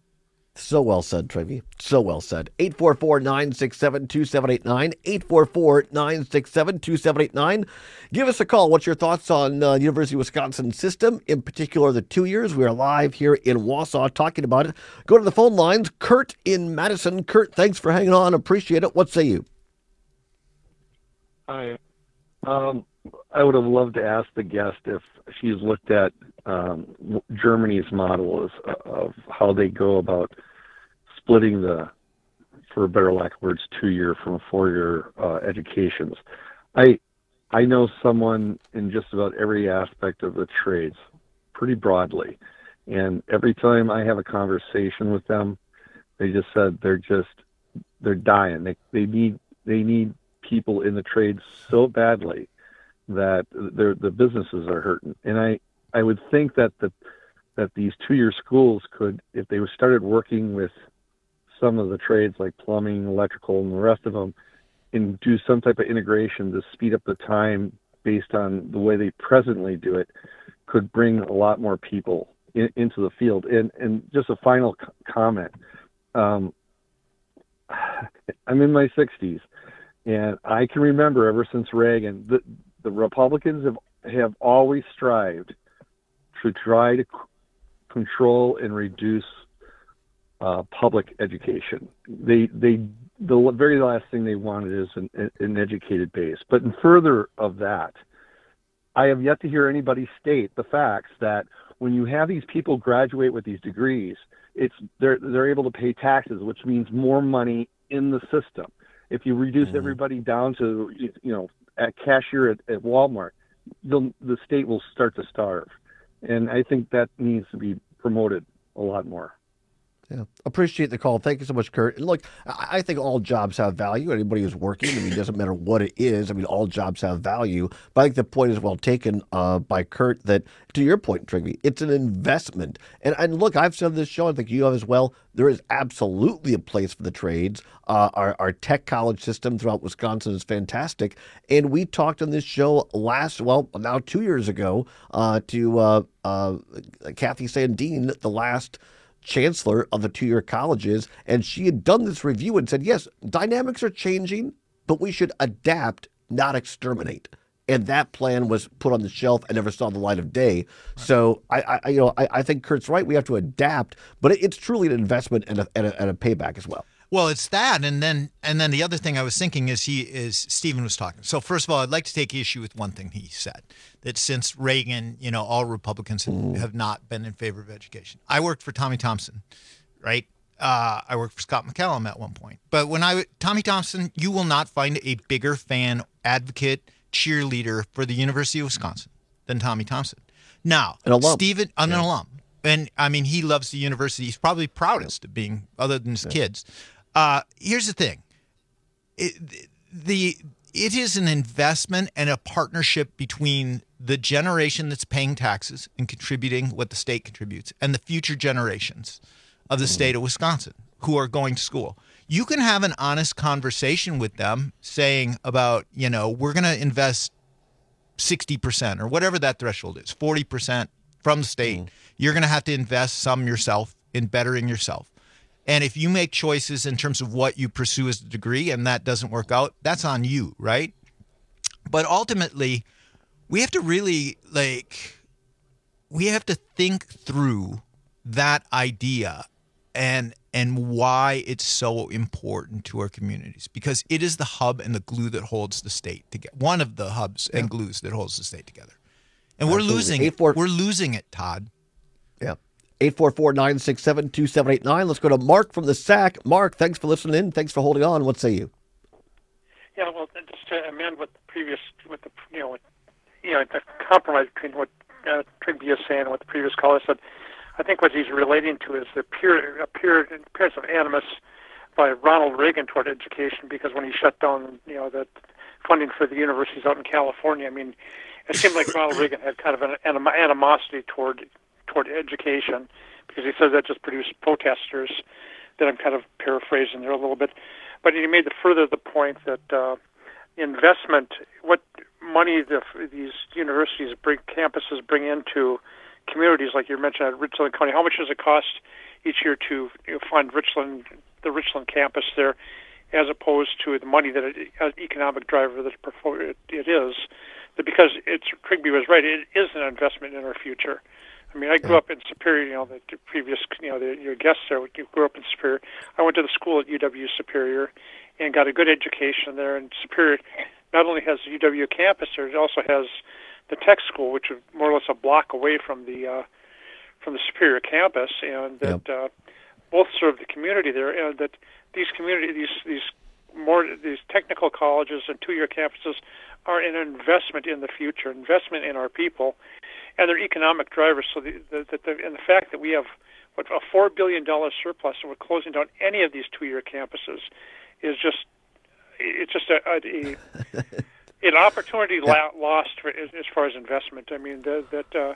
So well said, Trevi. So well said. eight four four, nine six seven, two seven eight nine. eight four four, nine six seven, two seven eight nine. Give us a call. What's your thoughts on uh, the University of Wisconsin system, in particular the two years? We are live here in Wausau talking about it. Go to the phone lines. Kurt in Madison. Kurt, thanks for hanging on. Appreciate it. What say you? Hi. Um, I would have loved to ask the guest if she's looked at um, Germany's model of, of how they go about splitting the, for a better lack of words, two-year from four-year uh, educations. I I know someone in just about every aspect of the trades, pretty broadly, and every time I have a conversation with them, they just said they're just they're dying. They they need they need people in the trades so badly that their the businesses are hurting. And I, I would think that the that these two-year schools could, if they started working with some of the trades like plumbing, electrical, and the rest of them, and do some type of integration to speed up the time based on the way they presently do it, could bring a lot more people in, into the field. And and just a final c- comment. Um, I'm in my sixties, and I can remember ever since Reagan, the, the Republicans have, have always strived to try to c- control and reduce uh, public education. They they the very last thing they wanted is an, an educated base. But in further of that, I have yet to hear anybody state the facts that when you have these people graduate with these degrees, it's they're they're able to pay taxes, which means more money in the system. If you reduce mm-hmm. everybody down to, you know, at cashier at, at Walmart, you'll, the state will start to starve. And I think that needs to be promoted a lot more. Yeah, appreciate the call. Thank you so much, Kurt. And look, I think all jobs have value. Anybody who's working, I mean, it doesn't matter what it is. I mean, all jobs have value. But I think the point is well taken uh, by Kurt that, to your point, Trigby, it's an investment. And, and look, I've said on this show, I think you have as well, there is absolutely a place for the trades. Uh, our, our tech college system throughout Wisconsin is fantastic. And we talked on this show last, well, now two years ago, uh, to uh, uh, Kathy Sandine, the last chancellor of the two-year colleges, and she had done this review and said, yes, dynamics are changing, but we should adapt, not exterminate. And that plan was put on the shelf and never saw the light of day. Right. So I, I, you know, I, I think Kurt's right. We have to adapt, but it, it's truly an investment and a, and a, and a payback as well. Well, it's that, and then and then the other thing I was thinking is he is Stephen was talking. So first of all, I'd like to take issue with one thing he said, that since Reagan, you know, all Republicans have, mm. have not been in favor of education. I worked for Tommy Thompson, right? Uh, I worked for Scott McCallum at one point. But when I Tommy Thompson, you will not find a bigger fan, advocate, cheerleader for the University of Wisconsin than Tommy Thompson. Now, an alum. Stephen, an yeah. alum, and I mean he loves the university. He's probably proudest of being, other than his yeah. kids. Uh, here's the thing. It, the it is an investment and a partnership between the generation that's paying taxes and contributing what the state contributes and the future generations of the mm. state of Wisconsin who are going to school. You can have an honest conversation with them saying about, you know, we're going to invest sixty percent or whatever that threshold is, forty percent from the state. Mm. You're going to have to invest some yourself in bettering yourself. And if you make choices in terms of what you pursue as a degree and that doesn't work out, that's on you, right? But ultimately, we have to really, like, we have to think through that idea and and why it's so important to our communities, because it is the hub and the glue that holds the state together. One of the hubs yeah. and glues that holds the state together. And Absolutely. we're losing it. We're losing it, Todd. Yeah. eight four four, nine six seven, two seven eight nine. Let's go to Mark from the S A C. Mark, thanks for listening in. Thanks for holding on. What say you? Yeah, well, just to amend what the previous, with the, you know, what, you know, the compromise between what uh, Trigby is saying and what the previous caller said, I think what he's relating to is the pure, pure appearance of animus by Ronald Reagan toward education, because when he shut down, you know, the funding for the universities out in California, I mean, it seemed like Ronald Reagan had kind of an anim- animosity toward toward education, because he says that just produced protesters, that I'm kind of paraphrasing there a little bit. But he made the further the point that uh, investment, what money the, these universities bring, campuses bring into communities, like you mentioned at Richland County, how much does it cost each year to you know, fund Richland, the Richland campus there, as opposed to the money that it, an economic driver that it, it is, that because it's, Trigby was right, it is an investment in our future. I mean, I grew up in Superior, you know, the previous, you know, the, your guests there, you grew up in Superior. I went to the school at U W Superior and got a good education there. And Superior not only has the U W campus there, it also has the tech school, which is more or less a block away from the uh, from the Superior campus, and that yep. uh, both serve the community there. And that these community, these these more these technical colleges and two-year campuses are an investment in the future, investment in our people. And they're economic drivers. So the, the, the, and the fact that we have what a four billion dollars surplus and we're closing down any of these two-year campuses is just it's just a, a, a an opportunity yeah. lost for, as, as far as investment. I mean that, that uh,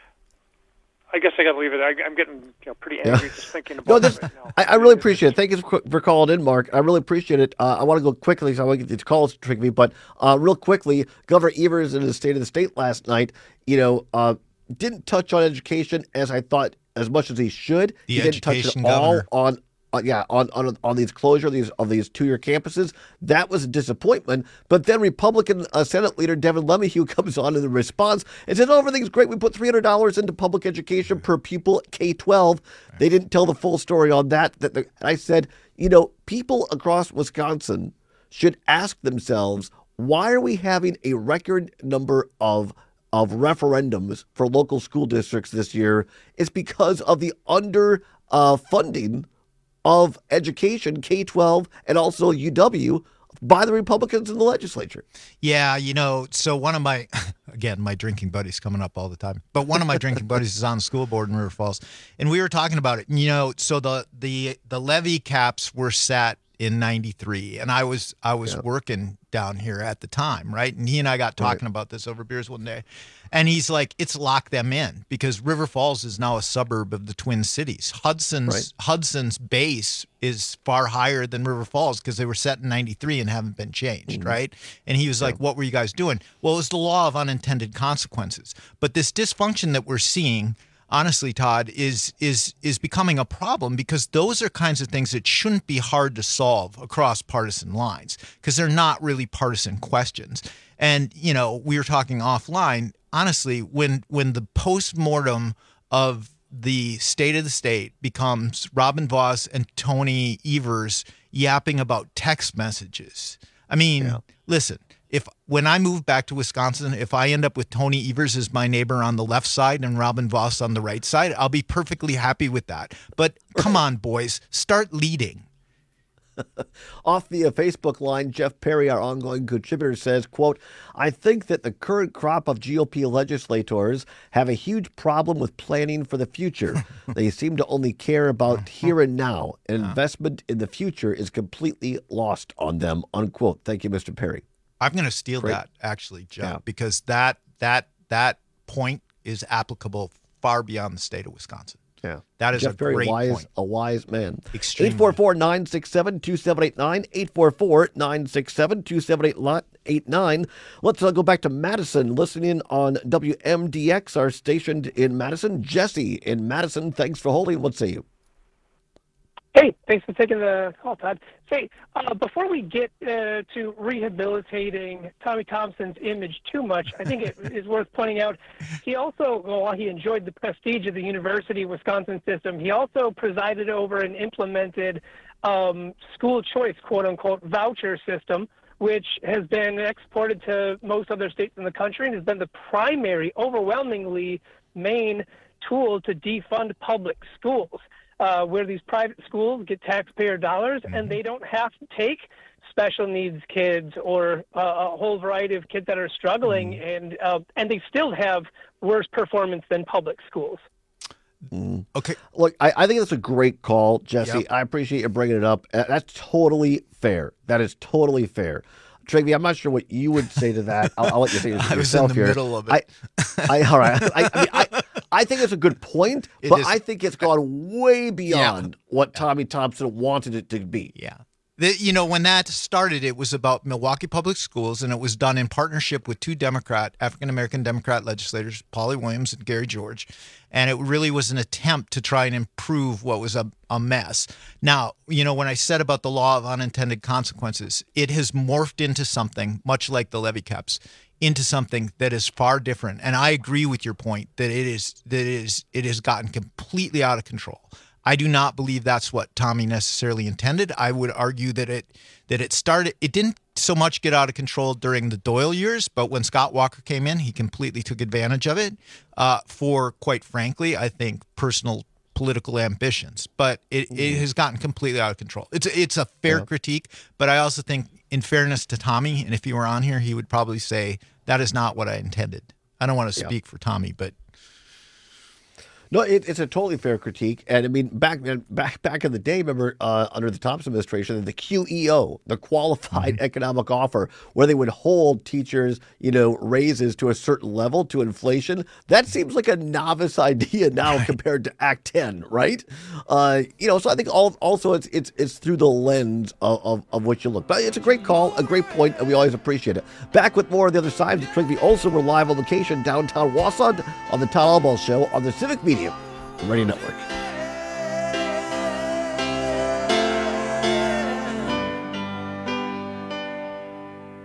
I guess I got to leave it. I, I'm getting you know, pretty angry yeah. just thinking about no, it this, right now. I, I really appreciate it. Thank you for, for calling in, Mark. I really appreciate it. Uh, I want to go quickly, so I want to get these calls to trick me, but uh, real quickly, Governor Evers in the State of the State last night, you know, uh, didn't touch on education as I thought as much as he should. The he didn't touch at all on Uh, yeah, on, on on these closure of these of these two-year campuses. That was a disappointment. But then Republican uh, Senate Leader Devin LeMahieu comes on in the response and says, "Oh, everything's great. We put three hundred dollars into public education per pupil K twelve." Right. They didn't tell the full story on that. That the, I said, you know, people across Wisconsin should ask themselves, why are we having a record number of of referendums for local school districts this year? It's because of the under uh, funding of education, K twelve, and also U W, by the Republicans in the legislature. Yeah, you know, so one of my, again, my drinking buddies coming up all the time, but one of my drinking buddies is on the school board in River Falls, and we were talking about it. You know, so the the the levy caps were set in ninety-three, and I was I was yeah. working down here at the time, right? And he and I got talking right. about this over beers one day, and he's like, "It's lock them in because River Falls is now a suburb of the Twin Cities. Hudson's right. Hudson's base is far higher than River Falls because they were set in ninety-three and haven't been changed, mm-hmm. right?" And he was yeah. like, "What were you guys doing?" Well, it was the law of unintended consequences. But this dysfunction that we're seeing, honestly, Todd, is is is becoming a problem because those are kinds of things that shouldn't be hard to solve across partisan lines because they're not really partisan questions. And, you know, we were talking offline, honestly, when when the postmortem of the state of the state becomes Robin Vos and Tony Evers yapping about text messages. I mean, yeah. listen, if when I move back to Wisconsin, if I end up with Tony Evers as my neighbor on the left side and Robin Vos on the right side, I'll be perfectly happy with that. But come on, boys, start leading. Off the uh, Facebook line, Jeff Perry, our ongoing contributor, says, quote, "I think that the current crop of G O P legislators have a huge problem with planning for the future. They seem to only care about here and now. An investment in the future is completely lost on them," unquote. Thank you, Mister Perry. I'm going to steal Great. that, actually, Jeff, yeah. because that that that point is applicable far beyond the state of Wisconsin. Yeah, that is Jeff a Perry, great wise, point. A wise man. Extremely. eight four four, nine six seven, two seven eight nine, eight four four, nine six seven, two seven eight nine. Let's uh, go back to Madison, listening on W M D X, our stationed in Madison. Jesse in Madison, thanks for holding. What say you? Hey, thanks for taking the call, Todd. Say, uh, before we get uh, to rehabilitating Tommy Thompson's image too much, I think it is worth pointing out he also, while he enjoyed the prestige of the University of Wisconsin system, he also presided over and implemented um, school choice, quote-unquote, voucher system, which has been exported to most other states in the country and has been the primary, overwhelmingly main tool to defund public schools. Uh, where these private schools get taxpayer dollars mm-hmm. and they don't have to take special needs kids or uh, a whole variety of kids that are struggling, mm-hmm. and uh, and they still have worse performance than public schools. Mm. Okay. Look, I, I think that's a great call, Jesse. Yep. I appreciate you bringing it up. Uh, that's totally fair. That is totally fair. Trigby, I'm not sure what you would say to that. I'll, I'll let you say it I yourself was in the here. middle of it. I, I, all right. I, I, mean, I, I think it's a good point, It but is- I think it's gone way beyond what Tommy Thompson wanted it to be. Yeah. The, you know, when that started, it was about Milwaukee Public Schools, and it was done in partnership with two Democrat, African-American Democrat legislators, Polly Williams and Gary George, and it really was an attempt to try and improve what was a, a mess. Now, you know, when I said about the law of unintended consequences, it has morphed into something, much like the levy caps, into something that is far different. And I agree with your point that it is that it is it has gotten completely out of control. I do not believe that's what Tommy necessarily intended. I would argue that it that it started it didn't so much get out of control during the Doyle years, but when Scott Walker came in, he completely took advantage of it uh, for, quite frankly, I think personal political ambitions. But it, it has gotten completely out of control. It's it's a fair Yeah. critique, but I also think, in fairness to Tommy, and if he were on here, he would probably say that is not what I intended. I don't want to Yeah. speak for Tommy, but No, it, it's a totally fair critique, and I mean, back back back in the day, remember uh, under the Thompson administration, the Q E O, the Qualified Mm-hmm. Economic Offer, where they would hold teachers, you know, raises to a certain level to inflation. That seems like a novice idea now compared to Act ten, right? Uh, you know, so I think all, also it's it's it's through the lens of, of, of which you look. But it's a great call, a great point, and we always appreciate it. Back with more on the other side. Trigby Olson, we're live on location downtown Wausau on the Todd Albaugh Show on the Civic Media Radio Network.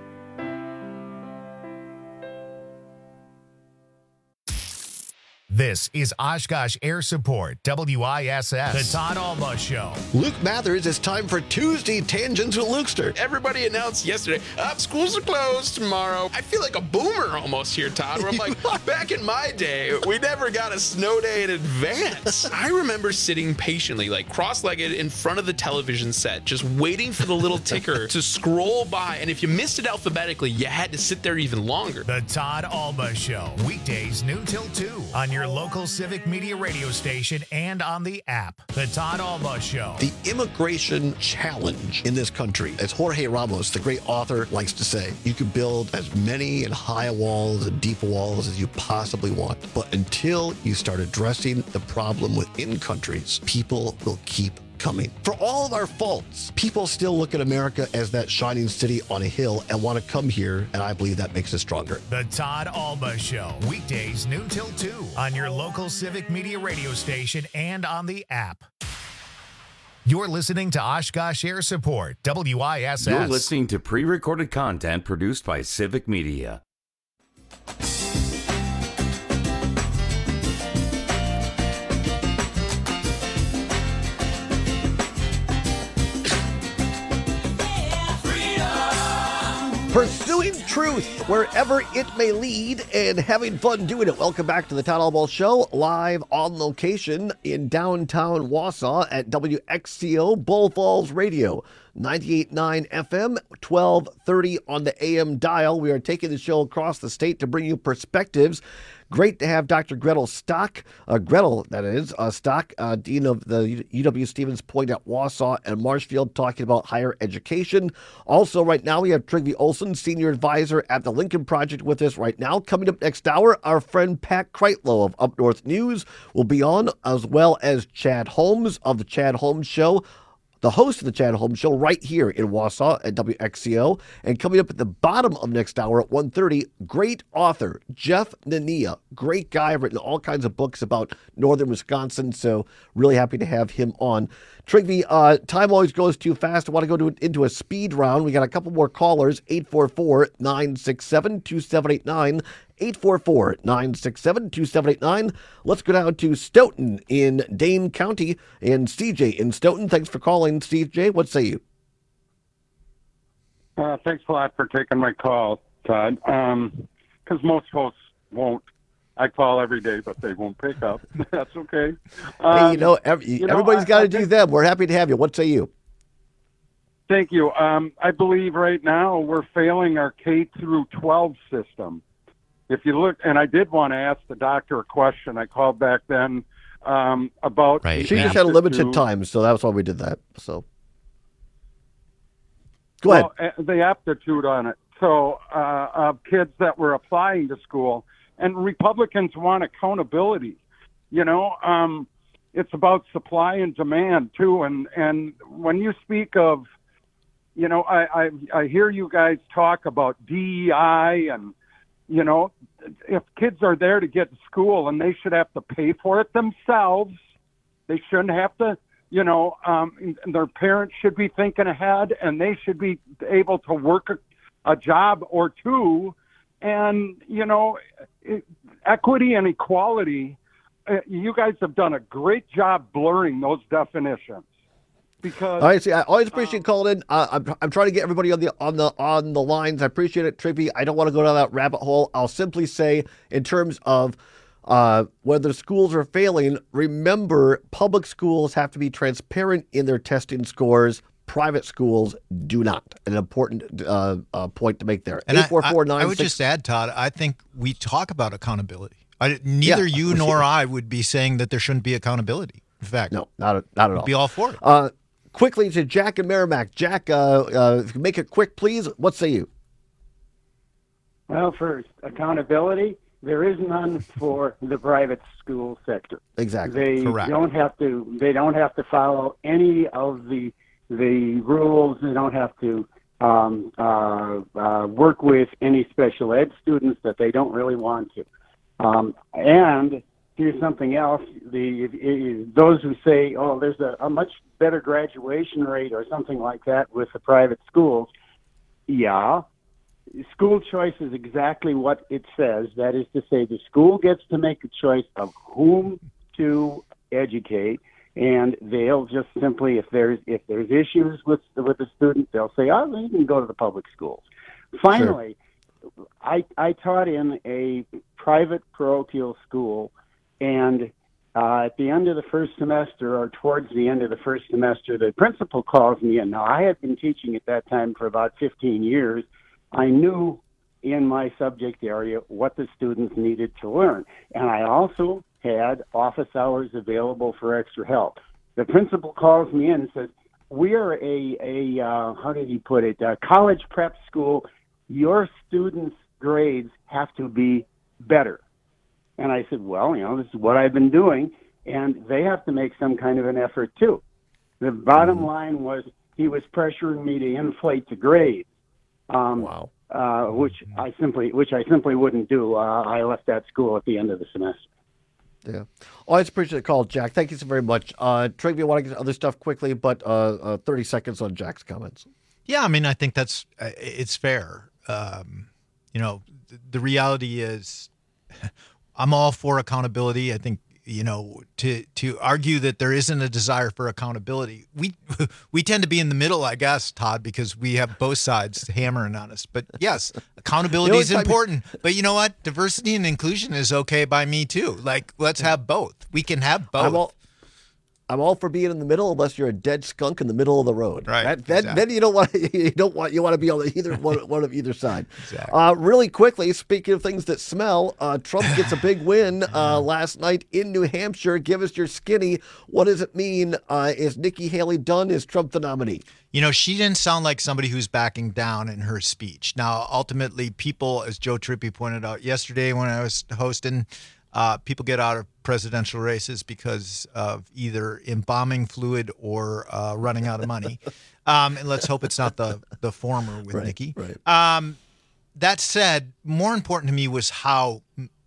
This This is Oshkosh Air Support, W I S S, The Todd Alba Show. Luke Mathers, it's time for Tuesday Tangents with Lukester. Everybody announced yesterday, up, schools are closed tomorrow. I feel like a boomer almost here, Todd, where I'm like, back in my day, we never got a snow day in advance. I remember sitting patiently, like cross-legged in front of the television set, just waiting for the little ticker to scroll by. And if you missed it alphabetically, you had to sit there even longer. The Todd Alba Show, weekdays noon till two on your local Civic Media radio station and on the app. The Todd Alba Show. The immigration challenge in this country, as Jorge Ramos, the great author, likes to say, you can build as many and high walls and deep walls as you possibly want. But until you start addressing the problem within countries, people will keep coming. For all of our faults, people still look at America as that shining city on a hill and want to come here, and I believe that makes us stronger. The Todd Alba Show, weekdays noon till two on your local Civic Media radio station and on the app. You're listening to Oshkosh Air Support, W I S S. You're listening to pre-recorded content produced by Civic Media. Pursuing truth wherever it may lead and having fun doing it. Welcome back to the Todd Alba Show, live on location in downtown Wausau at W X C O Bull Falls Radio, ninety-eight point nine F M, twelve thirty on the A M dial. We are taking the show across the state to bring you perspectives. Great to have Doctor Gretel Stock, uh, Gretel, that is, uh, Stock, uh, Dean of the U W Stevens Point at Wausau and Marshfield, talking about higher education. Also, right now, we have Trygve Olson, Senior Advisor at the Lincoln Project, with us right now. Coming up next hour, our friend Pat Kreitlow of Up North News will be on, as well as Chad Holmes of the Chad Holmes Show, the host of the Chad Holmes Show, right here in Wausau at W X C O. And coming up at the bottom of next hour at one thirty, great author Jeff Nania. Great guy, written all kinds of books about northern Wisconsin, so really happy to have him on. Trygve, uh, time always goes too fast. I want to go to, into a speed round. We got a couple more callers, eight four four, nine six seven, two seven eight nine. eight four four, nine six seven, two seven eight nine. Let's go down to Stoughton in Dane County. And C J in Stoughton, thanks for calling. C J, what say you? Uh, thanks a lot for taking my call, Todd. Um, because most hosts won't. I call every day, but they won't pick up. That's okay. Um, hey, you know, every, you know everybody's got to do them. We're happy to have you. What say you? Thank you. Um, I believe right now we're failing our K through twelve system. If you look, and I did want to ask the doctor a question. I called back then um, about. Right. She just had a limited time, so that's why we did that. So, go well, ahead. Uh, the aptitude on it. So, uh, of kids that were applying to school, and Republicans want accountability. You know, um, it's about supply and demand too. And and when you speak of, you know, I I, I hear you guys talk about D E I and. You know, if kids are there to get to school and they should have to pay for it themselves, they shouldn't have to, you know, um, their parents should be thinking ahead and they should be able to work a, a job or two. And, you know, it, equity and equality, uh, you guys have done a great job blurring those definitions. Because all right, see, I always appreciate um, calling in. Uh, I'm I'm trying to get everybody on the on the on the lines. I appreciate it, Trygve. I don't want to go down that rabbit hole. I'll simply say, in terms of uh, whether schools are failing, remember public schools have to be transparent in their testing scores. Private schools do not. An important uh, uh, point to make there. And I, I, I would just add, Todd, I think we talk about accountability. I, neither Yeah. you nor I would be saying that there shouldn't be accountability. In fact, no, not not at all. Be all for it. Uh, quickly to Jack and Merrimack. Jack, uh, uh, make it quick, please. What say you? Well, for accountability, there is none for the private school sector. Exactly. They Correct. don't have to. They don't have to follow any of the the rules. They don't have to um, uh, uh, work with any special ed students that they don't really want to. Um, and here's something else: the it, those who say, "Oh, there's a, a much better graduation rate" or something like that with the private schools. Yeah, school choice is exactly what it says. That is to say, the school gets to make a choice of whom to educate, and they'll just simply, if there's if there's issues with with the student, they'll say, "Oh, you can go to the public schools." Finally, sure. I I taught in a private parochial school, and uh, at the end of the first semester, or towards the end of the first semester, the principal calls me in. Now, I had been teaching at that time for about fifteen years. I knew in my subject area what the students needed to learn, and I also had office hours available for extra help. The principal calls me in and says, "We are a, a uh, how did he put it, a college prep school. Your students' grades have to be better." And I said, "Well, you know, this is what I've been doing, and they have to make some kind of an effort too." The bottom mm-hmm. line was he was pressuring me to inflate the grades. Um, wow. Uh, which I simply, which I simply wouldn't do. Uh, I left that school at the end of the semester. Yeah. Always appreciate the call, Jack. Thank you so very much. Uh, Trigby, I want to get to other stuff quickly, but uh, uh, thirty seconds on Jack's comments. Yeah, I mean, I think that's uh, it's fair. Um, you know, th- the reality is, I'm all for accountability. I think, you know, to to argue that there isn't a desire for accountability, we we tend to be in the middle, I guess, Todd, because we have both sides hammering on us. But yes, accountability is important. But you know what? Diversity and inclusion is okay by me too. Like, let's have both. We can have both. I'm all, I'm all for being in the middle, unless you're a dead skunk in the middle of the road. Right. That, that, exactly. Then you don't want you don't want you want to be on the either one, one of either side. Exactly. Uh, really quickly, speaking of things that smell, uh, Trump gets a big win uh, last night in New Hampshire. Give us your skinny. What does it mean? Uh, is Nikki Haley done? Is Trump the nominee? You know, she didn't sound like somebody who's backing down in her speech. Now, ultimately, people, as Joe Trippi pointed out yesterday when I was hosting, uh, people get out of presidential races because of either embalming fluid or uh, running out of money. Um, and let's hope it's not the, the former with right, Nikki. Right. Um, that said, more important to me was how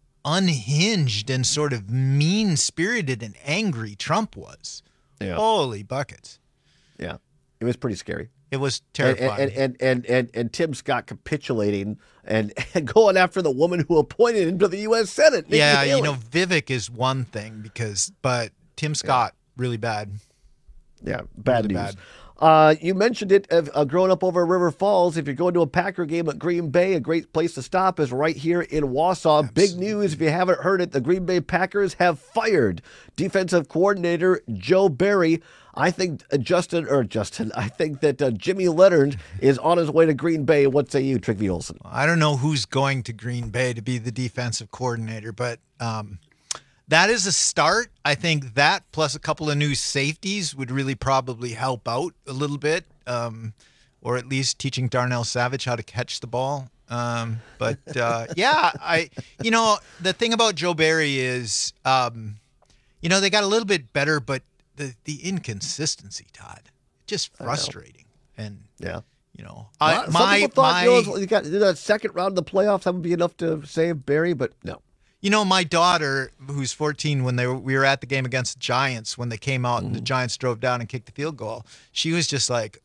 unhinged and sort of mean-spirited and angry Trump was. Yeah. Holy buckets. Yeah. It was pretty scary. It was terrifying. And and, and, and, and Tim Scott capitulating and, and going after the woman who appointed him to the U S Senate. Nikki yeah, Haley. you know, Vivek is one thing because, but Tim Scott, yeah. really bad. Yeah, bad really news. Bad. Uh, you mentioned it, uh, uh, growing up over River Falls. If you're going to a Packer game at Green Bay, a great place to stop is right here in Wausau. Absolutely. Big news, if you haven't heard it, the Green Bay Packers have fired defensive coordinator Joe Barry. I think uh, Justin, or Justin, I think that uh, Jimmy Leonard is on his way to Green Bay. What say you, Trigby Olson? I don't know who's going to Green Bay to be the defensive coordinator, but um, that is a start. I think that plus a couple of new safeties would really probably help out a little bit, um, or at least teaching Darnell Savage how to catch the ball. Um, but uh, yeah, I, you know, the thing about Joe Barry is, um, you know, they got a little bit better, but the the inconsistency, Todd, just frustrating. And yeah, you know, I, I, my some people thought my you, know, you got that second round of the playoffs, that would be enough to save Barry, but no. You know, my daughter, who's fourteen, when they were, we were at the game against the Giants, when they came out mm. and the Giants drove down and kicked the field goal, she was just like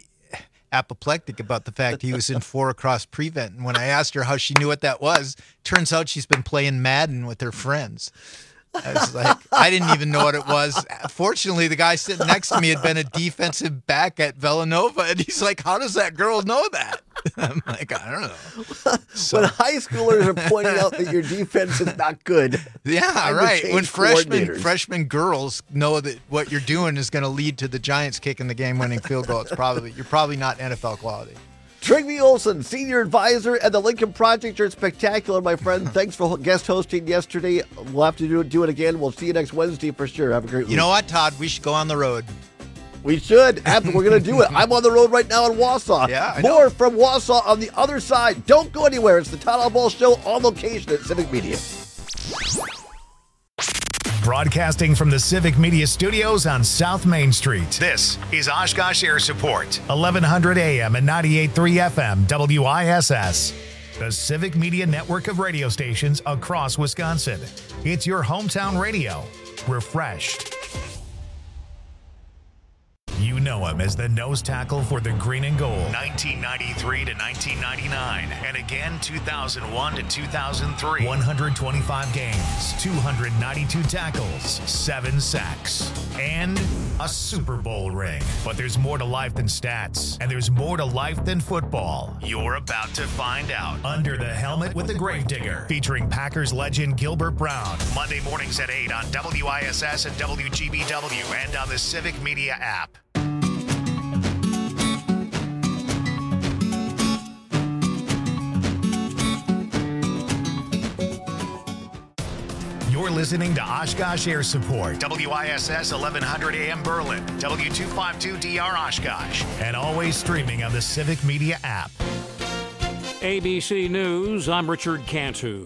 apoplectic about the fact he was in four across prevent. And when I asked her how she knew what that was, turns out she's been playing Madden with her friends. I was like, I didn't even know what it was. Fortunately, the guy sitting next to me had been a defensive back at Villanova, and he's like, how does that girl know that? I'm like, I don't know. So, when high schoolers are pointing out that your defense is not good. Yeah, right. When freshmen freshman girls know that what you're doing is going to lead to the Giants kicking the game-winning field goal, it's probably you're probably not N F L quality. Trigby Olson, Senior Advisor at the Lincoln Project. You're spectacular, my friend. Thanks for guest hosting yesterday. We'll have to do it, do it again. We'll see you next Wednesday for sure. Have a great week. You know what, Todd? We should go on the road. We should. We're going to do it. I'm on the road right now in Wausau. Yeah, I More know. from Wausau on the other side. Don't go anywhere. It's the Todd Ball Show on location at Civic Media. Broadcasting from the Civic Media Studios on South Main Street. This is Oshkosh Air Support, eleven hundred A M and ninety-eight point three F M W I S S. The Civic Media network of radio stations across Wisconsin. It's your hometown radio. Refreshed. You know know him as the nose tackle for the Green and Gold, nineteen ninety-three to nineteen ninety-nine, and again two thousand one to two thousand three. one hundred twenty-five games, two hundred ninety-two tackles, seven sacks, and a Super Bowl ring. But there's more to life than stats, and there's more to life than football. You're about to find out. Under the Helmet with the Gravedigger, featuring Packers legend Gilbert Brown. Monday mornings at eight on W I S S and W G B W and on the Civic Media app. You're listening to Oshkosh Air Support, W I S S eleven hundred A M Berlin, W two fifty-two D R Oshkosh, and always streaming on the Civic Media app. A B C News, I'm Richard Cantu.